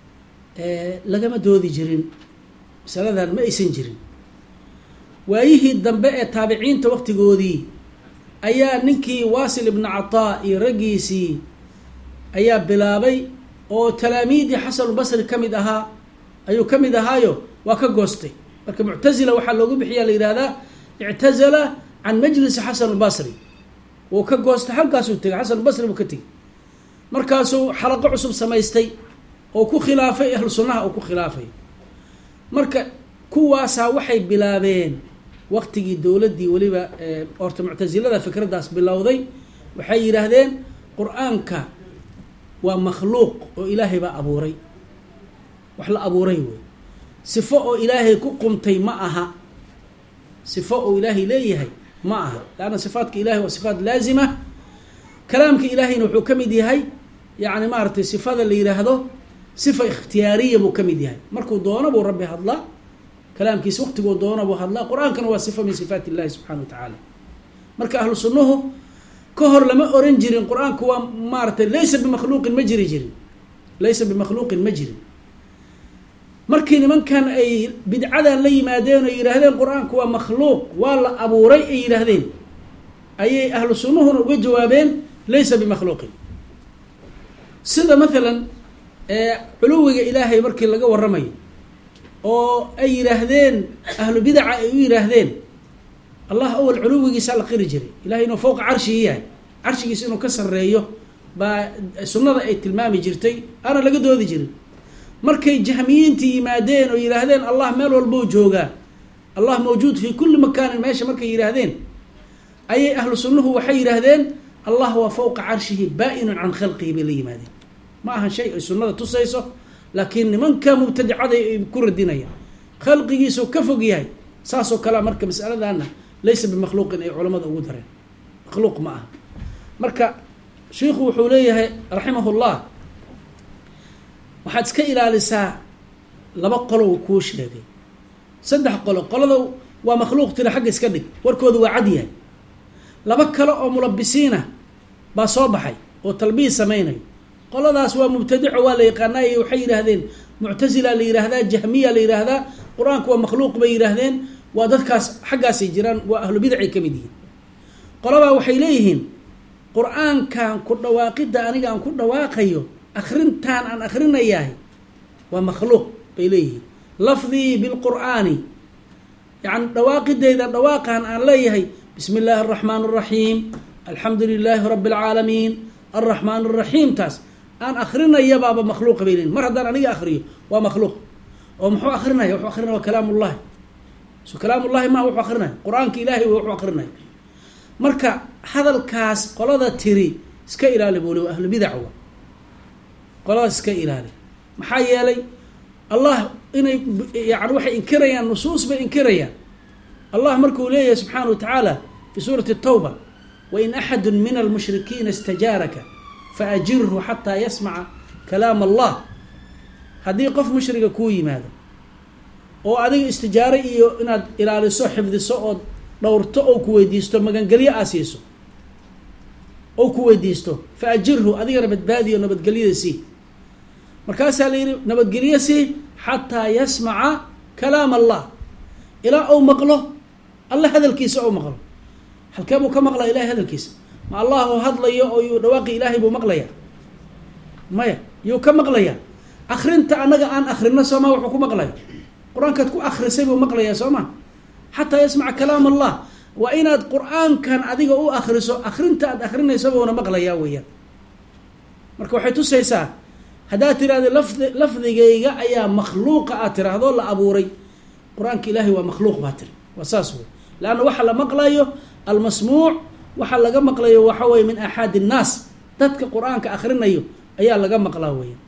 A: lagama doodi jirin masaladan ma aysan jirin waayihii dambe ee taabiciinta waqtigoodii ayaa ninkii waasil ibna cataa iyo raggiisii ayaa bilaabay oo talaamiidii xasanulbasri ka mid ahaa ayuu ka mid ahaayo waa ka goostay marka muctazila waxaa loogu bixiyaa la yidhahdaa ictazala can majlisi xasanulbasri wuu ka goostay halkaasuu tegay xasanulbasri buu ka tegey markaasuu xalaqo cusub samaystay oo ku khilaafay ahlu sunnaha oo ku khilaafay marka kuwaasaa waxay bilaabeen waqtigii dowladdii weliba horta muctasilada fikraddaas bilowday waxay yidhaahdeen qur-aanka waa makhluuq oo ilaahay baa abuuray wax la abuuray wey sifo oo ilaahay ku qumtay ma aha sifo oo ilaahay leeyahay ma aha laanna sifaadka ilahay waa sifaat laazima kalaamka ilaahayna wuxuu ka mid yahay yacni maaragtay sifada la yidhaahdo sifa ikhtiyaariya buu ka mid yahay markuu doono buu rabbi hadlaa kalaamkiisa waqtiguu doono buu hadlaa qur-aankana waa sifa min sifaat illahi subxana wa tacaala marka ahlu sunnuhu ka hor lama oran jirin qur-aanku waa maaratay laysa bimakhluuqin ma jiri jirin laysa bimakhluuqin ma jirin markii nimankan ay bidcadan la yimaadeen oo yidhaahdeen qur-aanku waa makhluuq waa la abuuray ay yidhaahdeen ayay ahlu sunnuhuna uga jawaabeen laysa bimakhluuqin sida maalan culuwiga ilaahay markii laga warramayo oo ay yidhaahdeen ahlu bidaca ay u yidhaahdeen allah awal culuwigiisa la qiri jiray ilahay inuu fowqa carshigi yahay carshigiisa inuu ka sarreeyo baa sunnada ay tilmaami jirtay aana laga doodi jirin markay jahmiyiintii yimaadeen oo yidhaahdeen allah meel walbou joogaa allah mawjuud fii kulli makaanin meesha markay yidhaahdeen ayay ahlu sunnuhu waxay yidhaahdeen allah waa fowqa carshihi baa-inun can khalqihi bay la yimaadeen ma ahan shay ay sunnada tusayso laakiin nimanka mubtadicada ay ku radinayaan khalqigiisuu ka fog yahay saasoo kalea marka mas'aladaana laysa bimakhluuqin ay culamada ugu dareen makhluuq ma aha marka shiikhu wuxuu leeyahay raximahullah waxaad iska ilaalisaa laba qolo uu kuu sheegay saddex qolo qolada waa makhluuq tira xagga iska dhig warkooda waa cad yahay laba kale oo mulabisiina baa soo baxay oo talbiis samaynayo qoladaas waa mubtadico waa la yaqaanaaye waxay yidhaahdeen muctasila la yidhaahdaa jahmiya la yidhaahdaa qur-aanku waa makhluuq bay yidhaahdeen waa dadkaas xaggaasay jiraan waa ahlu bidacay ka mid yihiin qolabaa waxay leeyihiin qur-aankan ku dhawaaqidda aniga aan ku dhawaaqayo akrintaan aan akrinayahay waa makhluuq bay leeyihiin lafdii bilqur'aani yani dhawaaqideyda dhawaaqan aan leeyahay bismi illaahi araxmaan araxiim alxamdu lilaahi rabbi alcaalamiin alraxmaan araxiim taas aan akrinaya baaba makhluuqa bay leeyihin mar haddaan aniga akriyo waa makhluuq oo muxuu akrinaya wuxuu akrinaya waa kalaamullahi so kalaamullahi maa wuxuu akrinaya qur-aanka ilaahay wuxuu akrinaya marka hadalkaas qolada tiri iska ilaali buu le ahlu bidaca qoladaas iska ilaali maxaa yeelay allah inay yani waxay inkirayaan nusuus bay inkirayaan allah markuu leeyahay subxaana wa tacaala fi suurati الtawba wain axadu min almushrikiina istajaaraka faajirhu xataa yasmaca kalaam allah haddii qof mushriga kuu yimaado oo adiga istijaare iyo inaad ilaaliso xifdiso ood dhowrto oo ku weydiisto magangelyo aa siiso oo ku weydiisto fa ajirhu adigana badbaadiyo nabadgelyada sii markaasaa la yidhi nabadgelyo sii xataa yasmaca kalaam allah ilaa ou maqlo alla hadalkiisa ou maqlo halkee buu ka maqlaya ilahay hadalkiisa ma allah oo hadlayo oo yuu dhawaaqi ilaahay buu maqlayaa maya yuu ka maqlayaa akrinta annaga aan akrino sooma wuxuu ku maqlaya qur-aankaad ku akrisay buu maqlayaa soo ma xataa yasmaca kalaam allah waa inaad qur-aankan adiga u akriso akrinta aad akrinaysa buuna maqlayaa weeyaan marka waxay tusaysaa haddaad tirahda lafdi lafdigayga ayaa makhluuqa aad tiraahdo la abuuray qur-aanka ilaahay waa makhluuq baa tiri waa saas wey leanna waxa la maqlayo almasmuuc waxa laga maqlayo waxa weye min axaadi innaas dadka qur-aanka akrinayo ayaa laga maqlaa weeyaan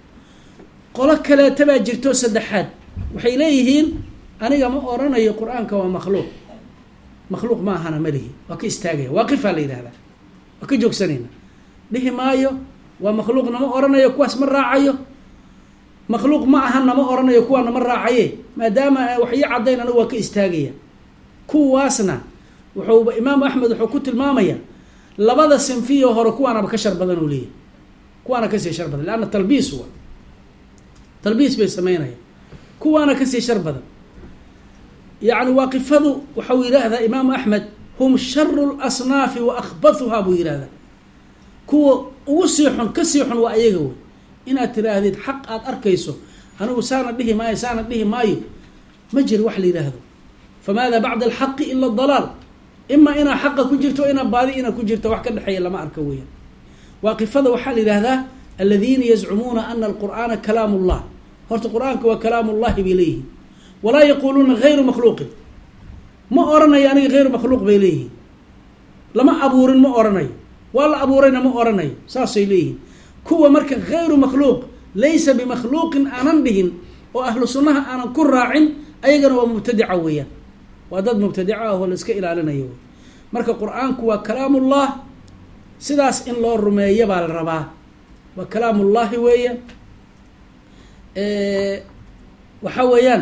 A: qolo kaleeta baa jirto saddexaad waxay leeyihiin aniga ma oranayo qur-aanka waa makhluuq makhluuq ma ahana malihi waa ka istaagaya waaqifaa la yidhahdaa waa ka joogsanayna dhihi maayo waa makhluuqna ma oranayo kuwaas ma raacayo makhluuq ma ahana ma oranayo kuwaana ma raacaye maadaama waxii caddayn anigu waa ka istaagaya kuwaasna wuxuuba imaamu axmed wuxuu ku tilmaamaya labada sinfiyo hore kuwaanaba ka shar badan uu leeyahy kuwaana kasii shar badan leanna talbiis wa talbiis bay sameynaya kuwaana kasii shar badan yacni waaqifadu waxau yidhaahdaa imaamu axmed hum sharu lasnaafi wa akhbathuhaa buu yidhahdaa kuwa ugu sii xun kasii xun waa ayaga wey inaad tiraahdid xaq aad arkayso anigu saana dhihi maayo saana dhihi maayo ma jiro wax la yidhaahdo famaada bacda alxaqi ila dalaal ima inaa xaqa ku jirto inaa baadi inaa ku jirto wax ka dhexeeya lama arka weeyaan waaqifada waxaa la yidhahdaa aladiina yazcumuuna ana alqur'aana kalaam ullah horta qur-aanka waa kalaam ullahi bay leeyihiin walaa yaquuluuna gayru makhluuqin ma oranayo aniga gayru makhluuq bay leeyihiin lama abuurin ma oranayo waa la abuurayna ma oranayo saasay leeyihiin kuwa marka gayru makhluuq laysa bimakhluuqin aanan dhihin oo ahlu sunnaha aanan ku raacin ayagana waa mubtadica weeyaan waa dad mubtadica ah oo la iska ilaalinayo wey marka qur-aanku waa kalaamullah sidaas in loo rumeeyo baa la rabaa waa kalaamullahi weeya waxa weeyaan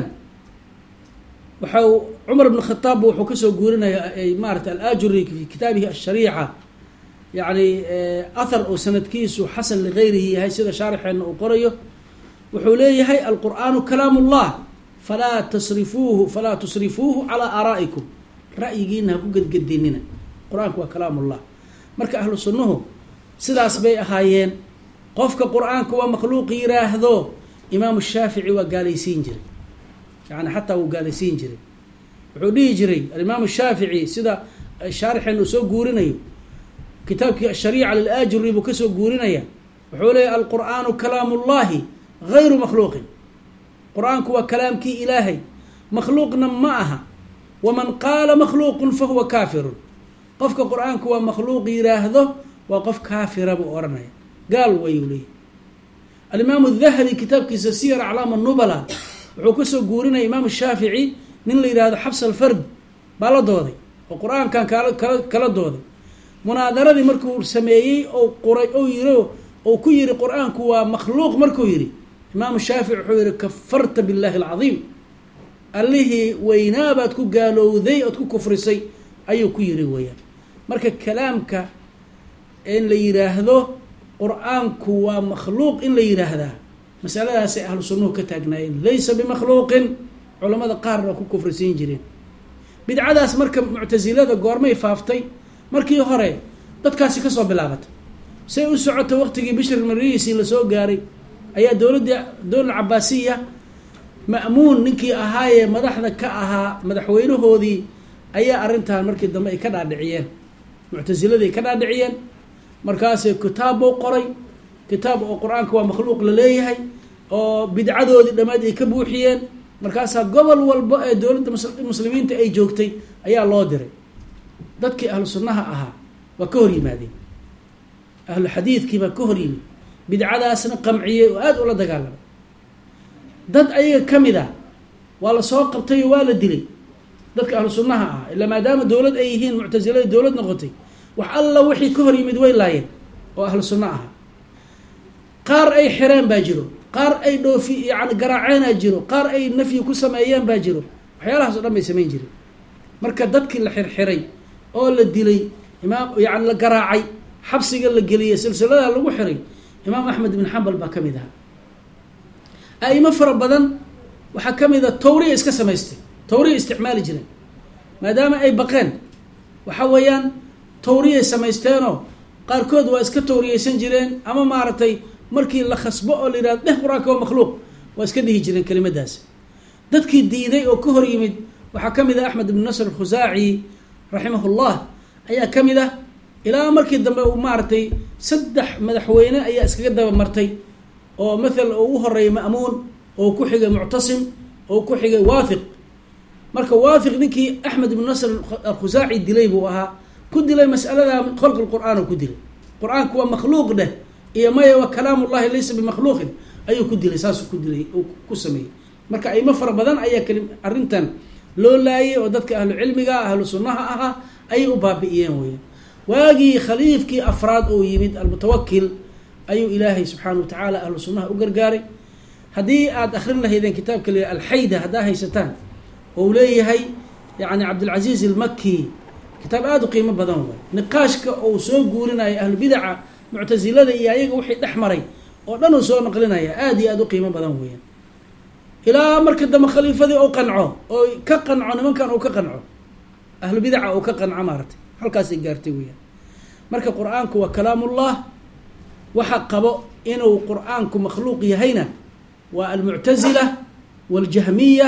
A: waxa cumar bn khataab wuxuu kasoo guurinaya maarata alajuri fi kitaabihi ashariica yani ahar oo sanadkiisu xasan ligayrihi yahay sida shaarixeena uu qorayo wuxuu leeyahay alqur'aanu kalaam ullah falaa tasrifuuhu falaa tusrifuuhu calaa aaraa'ikum ra'yigiina ha ku gedgedinina qur-aanku waa kalaam ullah marka ahlu sunnuhu sidaas bay ahaayeen qofka qur-aanka waa makhluuq yiraahdo imaamu shaafici waa gaalaysiin jiray yani xataa wuu gaalaysiin jiray wuxuu dhihi jiray alimaamu shaafici sida shaarixeen uu soo guurinayo kitaabkii ashariica lilaajuri buu kasoo guurinaya wuxuu leeyahy alqur'aanu kalaamu ullahi gayru makhluuqin qur-aanku waa kalaamkii ilaahay makhluuqna ma aha waman qaala makhluuqun fahuwa kaafirun qofka qur-aanku waa makhluuq yiraahdo waa qof kaafira buu oranaya gaal wayuu leeyahy alimaamu dahabi kitaabkiisa siyar aclaam nubala wuxuu kasoo guurinaya imaamu shaafici nin la yidhahdo xabs alfard baa la dooday oo qur-aankan kala kala kala dooday munaadaradii markuu sameeyey oo qoray oo yiri oo ku yiri qur-aanku waa makhluuq markuu yiri imaamu shaafici wuxuu yihi kafarta billahi alcadiim allihii weynaabaad ku gaalowday ood ku kufrisay ayuu ku yiri weeyaan marka kalaamka in la yiraahdo qur-aanku waa makhluuq in la yiraahdaa masaladaasay ahlu sunnuhu ka taagnaayeen laysa bimakhluuqin culamada qaarna waa ku kufrisiin jireen bidcadaas marka muctasilada goormay faaftay markii hore dadkaasi kasoo bilaabatay say u socoto waqtigii bishr marisi lasoo gaaray ayaa dowladda dowla cabaasiya ma'muun ninkii ahaayee madaxda ka ahaa madaxweynahoodii ayaa arrintan markii dambe ay ka dhaadhiciyeen muctasiladii ay ka dhaadhiciyeen markaasay kitaab buu qoray kitaab oo qur-aanka waa makhluuq la leeyahay oo bidcadoodii dhammaad ay ka buuxiyeen markaasaa gobol walba ee dowladda muslimiinta ay joogtay ayaa loo diray dadkii ahlu sunnaha ahaa waa ka hor yimaadeen ahlu xadiidkii baa ka hor yimid bidcadaasna qamciyey oo aada ula dagaalamay dad ayaga ka mid ah waa la soo qabtay oo waa la dilay dadka ahlu sunnaha ah ilaa maadaama dowlad ay yihiin muctasilada dowlad noqotay wax alla wixii ka hor yimid way laayeen oo ahlu sunna aha qaar ay xireen baa jiro, qaar ay dhoofi yani garaaceenaa jiro, qaar ay nafyi ku sameeyeen baa jiro, waxyaalahaas o dhan bay samayn jireen. marka dadkii la xirxiray oo la dilay, imaam yani la garaacay, xabsiga la geliyey, silsilada lagu xiray, imaam axmed ibn xambal baa ka mid aha. a'imo fara badan waxaa ka mid a tawriya iska samaystay, tawriya isticmaali jireen maadaama ay baqeen, waxa weeyaan tawriyay samaysteenoo qaarkood waa iska tawriyeysan jireen, ama maaragtay markii la khasbo oo la yidhahdo dheh qur-aanka waa makhluuq, waa iska dhihi jireen kelimadaas. dadkii diiday oo ka hor yimid waxaa ka mid ah axmed ibn nasr alkhusaaci raximahullah ayaa ka mid ah, ilaa markii dambe uu maaragtay saddex madaxweyne ayaa iskaga daba martay, oo mathal oo u horeeyay ma'muun, oo ku xigay muctasim, oo ku xigay waafiq. marka waafiq ninkii axmed ibn nasr alkhusaaci dilay buu ahaa, ku dilay mas'alada khalq lqur'aan oo ku dilay, qur-aanku waa makhluuq dheh iyo maya wa kalaamu llahi laysa bimakhluuqin ayuu ku dilay, saasuu ku dilay ku sameeyey. marka aimo fara badan ayaa keli arrintan loo laayay oo dadka ahlu cilmiga ahlu sunnaha ahaa ayay u baabi'iyeen weya. waagii khaliifkii afraad oo yimid almutawakil ayuu ilaahay subxaana wa tacaala ahlu sunnaha u gargaaray. haddii aada akrin lahaydeen kitaabka la alxayda haddaa haysataan, oo uu leeyahay yani cabdilcaziiz ilmaki, kitaab aada u qiimo badan way, niqaashka ou soo guurinaya ahlu bidaca muctasilada iyo ayaga wixii dhex maray oo dhan uu soo naqlinaya, aada iyo aada u qiimo badan weeyaan. ilaa marka dambe khaliifadii ou qanco oo ka qanco nimankan uu ka qanco, ahlu bidaca uu ka qanco maaragtay, halkaasay gaartay weeyaan. marka qur-aanku waa kalaamullah, waxa qabo inuu qur-aanku makhluuq yahayna waa almuctazila waljahmiya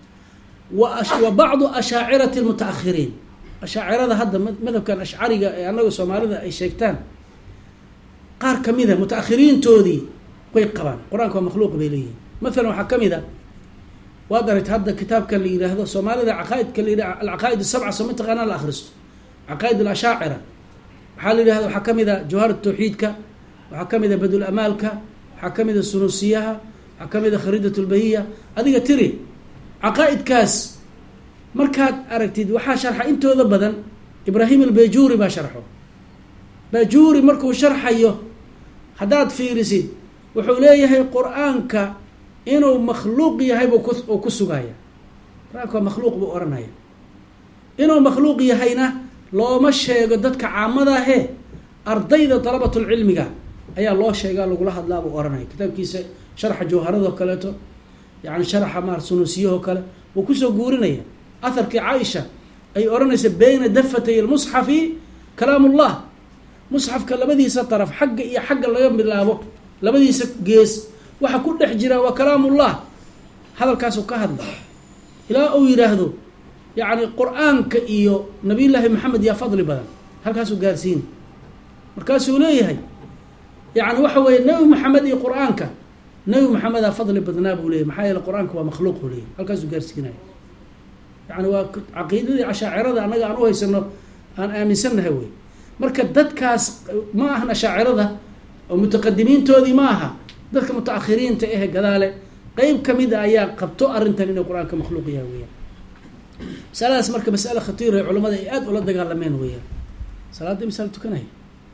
A: wa bacdu ashaacirati almutaahiriin. ashaacirada hadda madhabkan ashcariga ee annaga soomaalida ay sheegtaan, qaar kamida mutaahiriintoodii way qabaan qur-aanka waa makhluuq bay leeyihin. maalan waxaa ka mid a, waad aragta hadda kitaabka la yidhaahdo soomaalida caqaaidka la yidhah alcaqaa'id asabca soo mataqaanaa la akhristo, caqaa'id alashaacira waxaa la yidhahda, waxaa ka mid a jawhar tawxiidka, waxaa ka mid a badul amaalka, waxaa ka mid a sunuusiyaha, waxaa ka mid a khariidat lbahiya, adiga tiri caqaa'idkaas markaad aragtid waxaa sharxa intooda badan ibraahim albajuri baa sharxo. bajuri markuu sharxayo haddaad fiirisid wuxuu leeyahay qur-aanka inuu makhluuq yahay buu oo ku sugaya, qur-aanka waa makhluuq buu ohanaya. inuu makhluuq yahayna looma sheego dadka caamadahe, ardayda dalabatulcilmiga ayaa loo sheegaa lagula hadlaa buu ohanaya. kitaabkiisa sharxa jawharadoo kaleeto, yani sharxa maar sunuusiyahoo kale wuu kusoo guurinaya aharkii caaisha ay ohanaysa bayna dafatay lmusxafi kalaamullah, musxafka labadiisa daraf xagga iyo xagga laga bilaabo labadiisa gees waxa ku dhex jira waa kalaamullah. hadalkaasuu ka hadla ilaa uu yidhaahdo yani qur-aanka iyo nabiyullaahi maxamed yaa fadli badan, halkaasuu gaarsiin. markaasuu leeyahay yani waxa weeye nebi maxamed iyo qur-aanka, nebi maxamedaa fadli badnaa buu leeyahy, maxaa yeele qur-aanka waa makhluuq buu leeyahy, halkaasuu gaarsiinaya. yani waa caqiidadii ashaacirada annaga aan u haysano aan aaminsannahay wey. marka dadkaas ma ahan ashaacirada oo mutaqadimiintoodii ma aha, dadka mutaakhiriinta ehe gadaale qeyb kamid a ayaa qabto arrintan inuu qur-aanka makhluuq yahay weyaan. masaladaas marka masale khatiira ee culamada ay aada ula dagaalameen weyaan. salaada misaal tukanaya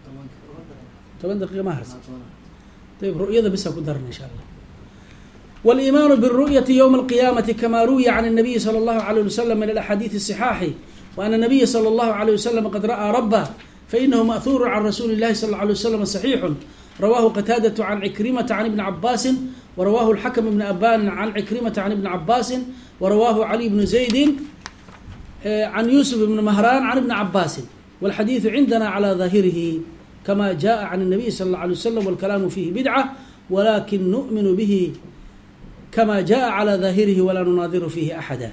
A: toban daqiiqa ma harsan, ayb ru'yada bisa ku daran insha allah. waliimaanu biru'yati ywma alqiyaamati kama ruwiya can الnabiyi salى اllahu alayh wasalam min alaxaadiidi الصixaaxi wa ana nabiya salى اllahu alayh wasalam qad ra'aa rabah fainahu ma'huuru can rasuuli اllahi sal اlه alيه wasalam صaxiixu rawahu qataadaة can cikrimata can ibni cabaasin warawahu اlxakm ibn aban can cikrimata can ibni cabaasin warawahu cali bnu zaydi can yusuf ibni mahraan can ibni cabaasin wاlxadiidu cindana calى daahirihi kama jaءa can الnabiy sal اlه alيه wasalam wاlkalaamu fihi bidca walakin nu'minu bihi kama jaءa calى daahirihi walaa nunaadiru fihi axada.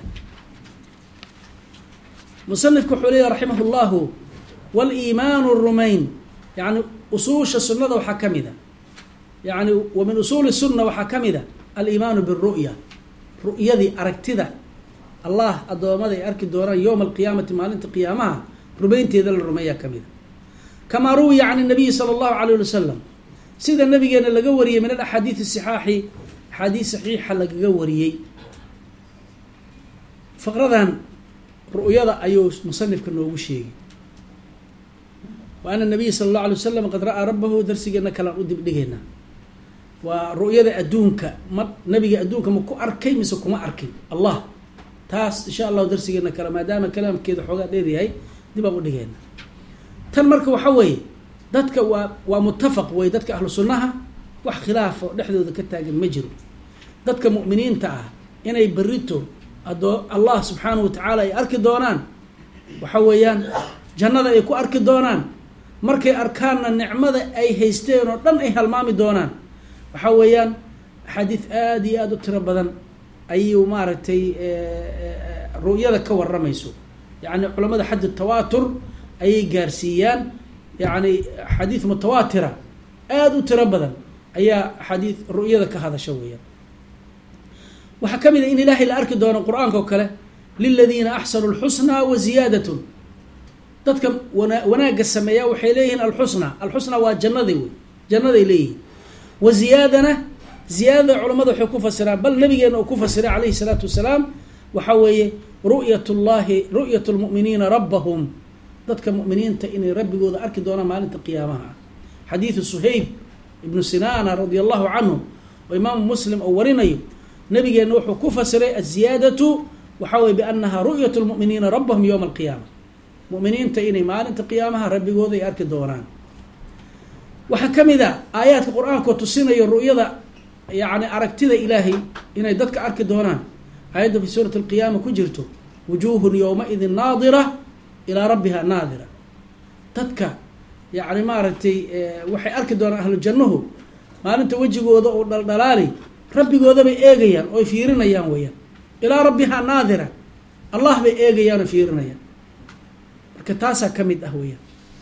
A: musanifku wuxuu leeyahy raximah اllahu wاliimaanu rumayn, yani usuusha sunada waxaa ka mida, yani wa min usuuli sunna waxaa ka mida aliimaanu biru'ya, ru'yadii aragtida allah addoommada ay arki doonaan yowma alqiyaamati maalinta qiyaamaha rumaynteeda la rumeeyaa ka mida. kamaa ruwiya can الnabiyi salى اllahu alayh ali wasalam, sida nabigeena laga wariyey min alaxaadiid الصixaaxi, axaadiis saxiixa lagaga wariyey. faqradan ru'yada ayuu musanifka noogu sheegay. wa ana nabiya sala allahu alay wasalam qad ra'aa rabbahu, darsigeena kalaan u dibdhigaynaa. ورؤية أدونك ما نبي أدونك ما كو أركي مسو كما أركي الله تاس إن شاء الله درسينا كلام ما دام كلام كذا حوجات ديري هاي دي بقول لك تنمرك وحوي دتك ومتفق ويدتك أهل السنة wax khilaaf oo dhexdooda ka taagan ma jiro dadka mu'miniinta ah inay barito ado Allah subhanahu wa ta'ala ay arki doonaan waxa weeyaan jannada ay ku arki doonaan markay arkaanna nicmada ay haysteen oo dhan ay halmaami doonaan waxa weeyaan xadiis aad iyo aad u tiro badan ayuu maaragtay ru'yada ka waramayso yaani culimada xad tawatur ay gaarsiiyaan yaani xadiis mutawaatira aad u tiro badan ayaa xadiis ru'yada ka hadasha weeyaan waxa kamid in ilaahay la arki doono quraanka oo kale lilladina ahsanu alhusna wa ziyadatun dadka wanaaga sameeya waxay leeyihiin alhusna alhusna waa jannadii wey jannaday leeyihiin wa ziyadana ziyada culimadu waxay ku fasiraan bal nabigeena uu ku fasiray calayhi salaatu wasalaam waxa weeye ru'yatullahi ru'yatul mu'minina rabbahum dadka mu'miniinta inay rabbigooda arki doonaan maalinta qiyaamaha xadiis suhayb ابن سنان رضي الله عنه وإمام مسلم أورينيو نبي نوح كفسر الزيادة وحاول بأنها رؤية المؤمنين ربهم يوم القيامة مؤمنين تيني مال انت قيامها ربي قوضي أرك الدوران وحكم ذا آيات القرآن كوتسين الرؤية يعني أركت ذا إلهي إن يددك أرك الدوران آيات في سورة القيامة كجرته وجوه يومئذ ناظرة إلى ربها ناظرة تدك يعني مارتي waxay arki doonaan ahlu jannuhu maalinta wajigooda oo dhaldhalaali rabbigooda bay eegayaan oo fiirinayaan weeyaan ila rabbiha naadira allah bay eegayaan oo fiirinayaan marka taasa kamid ah weeyaan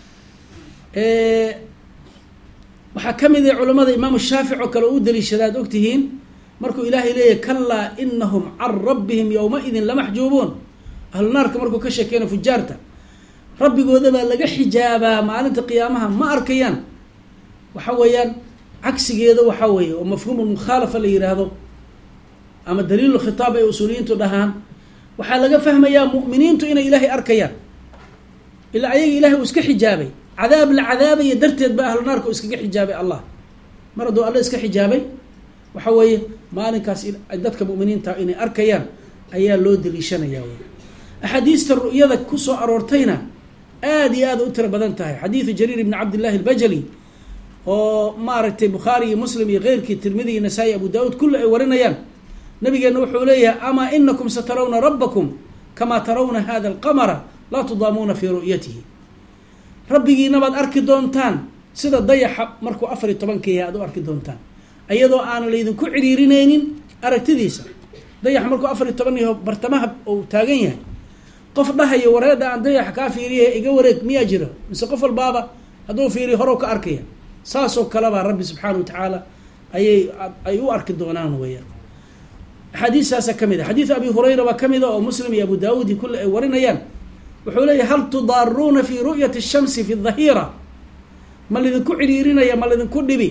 A: ee waxa kamid ah culimada imaam shaafici oo kale uu daliishadaad ogtihiin markuu ilaahay leeyahay kalla innahum an rabbihim yawma idin lamahjubun ahlu naarka markuu ka sheekeeno fujaarta rabbigooda baa laga xijaabaa maalinta qiyaamaha ma arkayaan waxa weeyaan cagsigeeda waxa weeye oo mafhuum mukhalafa la yiraahdo ama daliil khitaab ay usuuliyiintu dhahaan waxa laga fahmayaa mu'miniintu inay ilaahay arkayaan ila ayaga ilaahay uu iska xijaabay cadaab la cadaabay darteed baa ahlu naarku iskaga xijaabay Allah maradu Allah iska xijaabay waxa weeye maalinkaas dadka mu'miniinta inay arkayaan ayaa loo daliishanayaa ahadiista ru'yada ku soo aroortayna aad iyo aad u tiro badan tahay xadiis jariir ibn abdullah al-bajali oo maaragtay bukhari iyo muslim iyo qeyrkii tirmidhi iyo nasa'i abu daud kullu ay warinayaan nabigeena wuxuu leeyahay ama innakum satarawna rabbakum kama tarawna hadha al-qamara la tudamuna fi ru'yatihi rabbigiina baad arki doontaan sida dayaxa markuu afar iyo tobankii aad u arki doontaan ayadoo aan leedin ku ciriirinaynin aragtidiisa dayax markuu afar iyo toban iyo bartamaha uu taagan yahay qof dhahayo wareeda aan dayax ka fiiriyay iga wareeg miya jiro mise qof walbaaba haduu fiiriyo hore ka arkaya saasoo kala baa rabbi subhanahu wa ta'ala ayay ay u arki doonaan weeyaan xadiisaas kamid ah xadiis abi hurayra waa kamid ah oo muslim iyo abu daawud kullu ay warinayaan wuxuu leeyahay hal tudarruna fi ru'yati ash-shamsi fi adh-dhahira ma lidinku ciriirinaya ma lidinku dhibi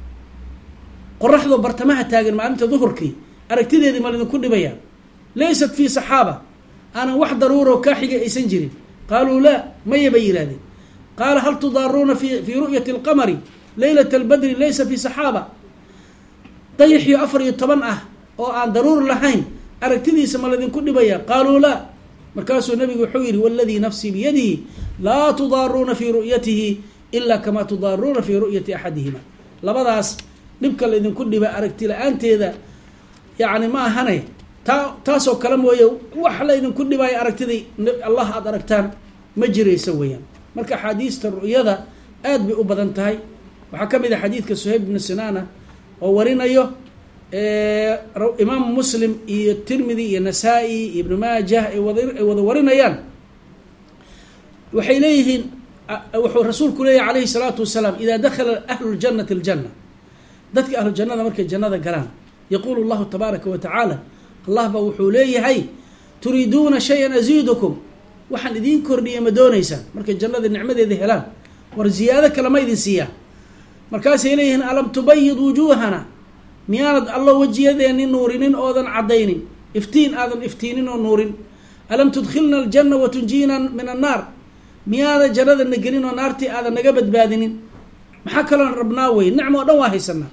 A: qorraxdu bartamaha taagan maalinta duhurkii aragtideedii ma lidinku dhibaya laysat fi sahaba أنا واحد ضرورة كاحجة إسنجري قالوا لا ما يبين هذه قال هل تضارون في في رؤية القمر ليلة البدر ليس في سحابة طيح يأفر يتبنأه أو عن ضرور لهين أركتني سما الذين كل بيا قالوا لا مكاس النبي حوير والذي نفسي بيده لا تضارون في رؤيته إلا كما تضارون في رؤية أحدهما لبضاس نبكى الذين كل بيا أركتي أنت إذا يعني ما هني taasoo kala mooyo wax la idin ku dhibay aragtidii Allah aad aragtaan ma jireyso weeyaan marka xadiista ru'yada aad bay u badan tahay waxa kamid ah xadiiska Suhayb ibn Sinana oo warinayo ee Imam Muslim iyo Tirmidhi iyo Nasa'i ibn Majah ay wada warinayaan waxay leeyihiin wuxuu rasuulku leeyahay alayhi salatu wasalaam ida dakhala ahlul jannati aljanna dadka ahlul jannada markay jannada galaan yaqulu Allah tabaaraka wa ta'ala الله بوحوا ليه هاي تريدون شيئا أزيدكم وحن إذين كورنية مدونيسا مركز الجنة النعمة ذي هلان ورزيادة كلمة إذن سيا مركز إليهن ألم تبيض وجوهنا مياند الله وجه ذين نورين أوذن عدين افتين آذن افتينين ونورين ألم تدخلنا الجنة وتنجينا من النار مياند جنة النقرين ونارتي آذن نقبت بادنين محكلا ربناوي نعمة ونواهي سنة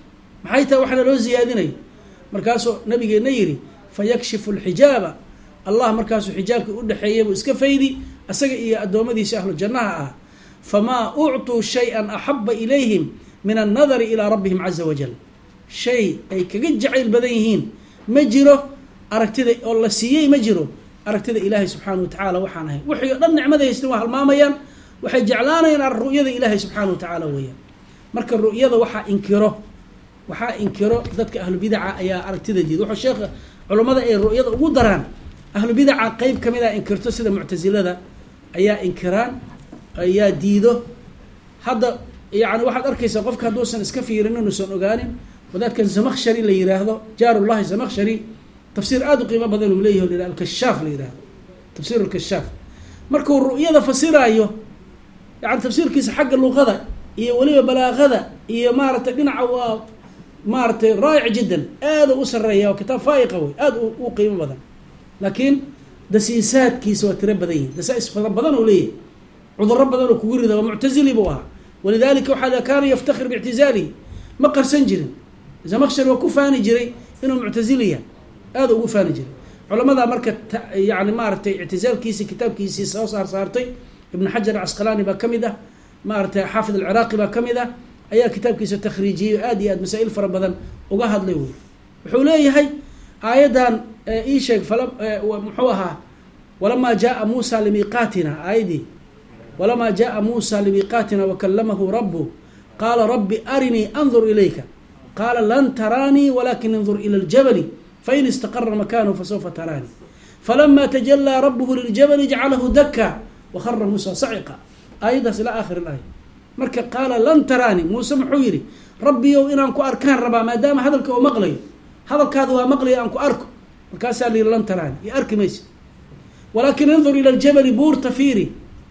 A: maxay tahay waxna loo ziyaadinayo markaasuu nabigeena yidhi fayakshifu alxijaaba allah markaasuu xijaabkii u dhexeeyay buu iska faydi asaga iyo addoommadiisa ahlu jannaha ah famaa ucطuu shay-an axaba ilayhim min annadari ilaa rabbihim caza wajal shay ay kaga jacayl badan yihiin ma jiro aragtida oo la siiyey ma jiro aragtida ilaahay subxaana wa tacaala waxaan ahay wixii o dhan nicmada haystin waa halmaamayaan waxay jeclaanayaan ru'yada ilaahay subxaana wa tacaala weeyaan marka ru'yada waxaa inkiro waxaa inkiro dadka ahlu bidaca ayaa aragtida diida wuxuu sheekha culammada ay ru'yada ugu daraan ahlu bidaca qeyb ka mid a inkirto sida muctasilada ayaa inkiraan ayaa diido hadda yani waxaad arkaysaa qofka hadduusan iska fiirin inuusan ogaanin wadaadkan zamakshari la yiraahdo jaarullahi zamakshari tafsiir aada u qiimo badan uu leeyahy o alkashaaf la yihahdo tafsiir alkashaaf markuu ru'yada fasiraayo yani tafsiirkiisa xagga luqada iyo weliba balaaqada iyo maaratay dhinaca waa maaratay raayic jiddan aada u sareeya oo kitaab faa'iqa wey aada u qiimo badan laakiin dasiisaadkiisa waa tiro badan yihin dasaais fara badan oo leeyahay cuduro badan oo kugu rida waa muctazili buu ahaa walidalika waxaa kaana yaftakhir biictizaalihi ma qarsan jirin zamakshari waa ku faani jiray inuu muctaziliya aada ugu faani jiray culamada marka yani maaratay ictizaalkiisi kitaabkiisii soo saar saartay ibn xajar acasqalaani baa ka mid ah maaratay xaafid alciraaqi baa ka mid ah ayaa kitaabkiisa takhriijiyey aada iyo aad masaa-il fara badan uga hadlay wey wuxuu leeyahay aayaddan ii sheeg fala muxuu ahaa walamaa jaaa muusa limiiqaatina aayadii walamaa jaaa muusa limiiqaatina wakalamahu rabu qaala rabbi arinii andur ilayka qaala lan taraanii walakin indur ila ljabali fain istaqara makaanahu fasawfa taraanii falama tajalaa rabuhu liljabali jacalahu daka wakara muusa saciqa aayaddaas ilaa aakhir ilaaya marka qaala lan taraanii muuse muxuu yidhi rabbiyow inaan ku arkaan rabaa maadaama hadalka oo maqlayo hadalkaada waa maqlaya aan ku arko markaasaa la yidhi lan taraanii iyo arki maysa walaakin indur ila ljabali buurta fiiri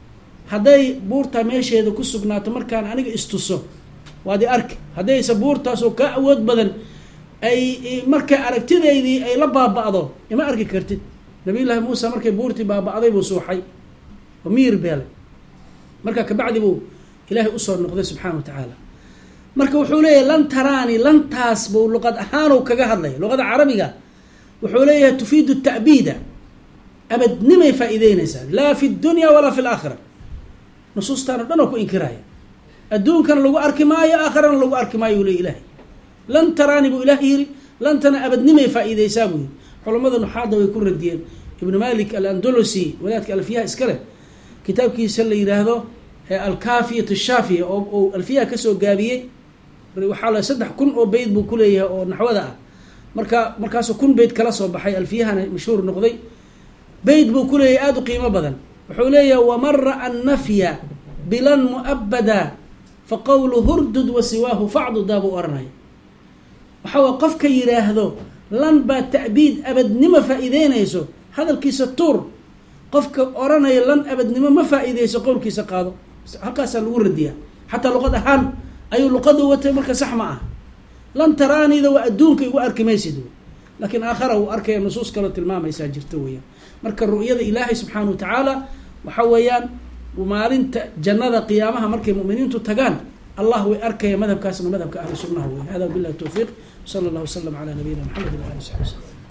A: hadday buurtaa meesheeda ku sugnaato markaan aniga istuso waad i arki haddayse buurtaasoo kaa awood badan ay marka aragtideydii ay la baaba'do ima arki kartid nabiy llaahi muusa markay buurtii baaba'day buu suuxay oo miyir beelay marka kabacdi buu ilaahay usoo noqday subxaana wa tacaala marka wuxuu leeyahay lan taraani lantaas buu luqad ahaanu kaga hadlaya luqada carabiga wuxuu leeyahay tufiidu ta'biida abadnimay faa'iideynaysaa laa fi dunya walaa fi laakhira nusuustaan o dhan oo ku inkiraya adduunkana lagu arki maayo aakhirana lagu arki maayo u le ilaahay lan taraani buu ilaah yidhi lantana abadnimay faa'iideysaa buu yidhi culamada nuxaada way ku radiyeen ibnu malik alandalusi wadaadka alfiyaha iskale kitaabkiisa la yidhaahdo alkaafiyat ashaafiya oo oo alfiyaha kasoo gaabiyey waxaa la saddex kun oo beyd buu kuleeyahay oo naxwada ah marka markaasuu kun beyd kala soo baxay alfiyahana mashhuur noqday beyd buu kuleeyahay aada u qiimo badan wuxuu leeyahay waman ra'a annafya bilan mu'abada faqawlu hurdud wa siwaahu facdudaa buu oranaya waxaa waa qofka yidhaahdo lan baa ta'biid abadnimo faa'iideynayso hadalkiisa tuur qofka oranaya lan abadnimo ma faa'iideyso qowlkiisa qaado halkaasaa lagu radiyaa xataa luqad ahaan ayuu luqada watay marka sax ma ah lan taraanida waa adduunka igu arki maysid laakiin aakhara uu arkaya nusuus kaloo tilmaamaysaa jirta weeyaan marka ru'yada ilaahay subxaana wa tacaala waxa weeyaan maalinta jannada qiyaamaha markay mu'miniintu tagaan allah way arkaya madhabkaasna madhabka ahlu sunnaha wey hada billahi tawfiiq sala allahu wasalam calaa nabiyina maxamed wa ali saxbi waslm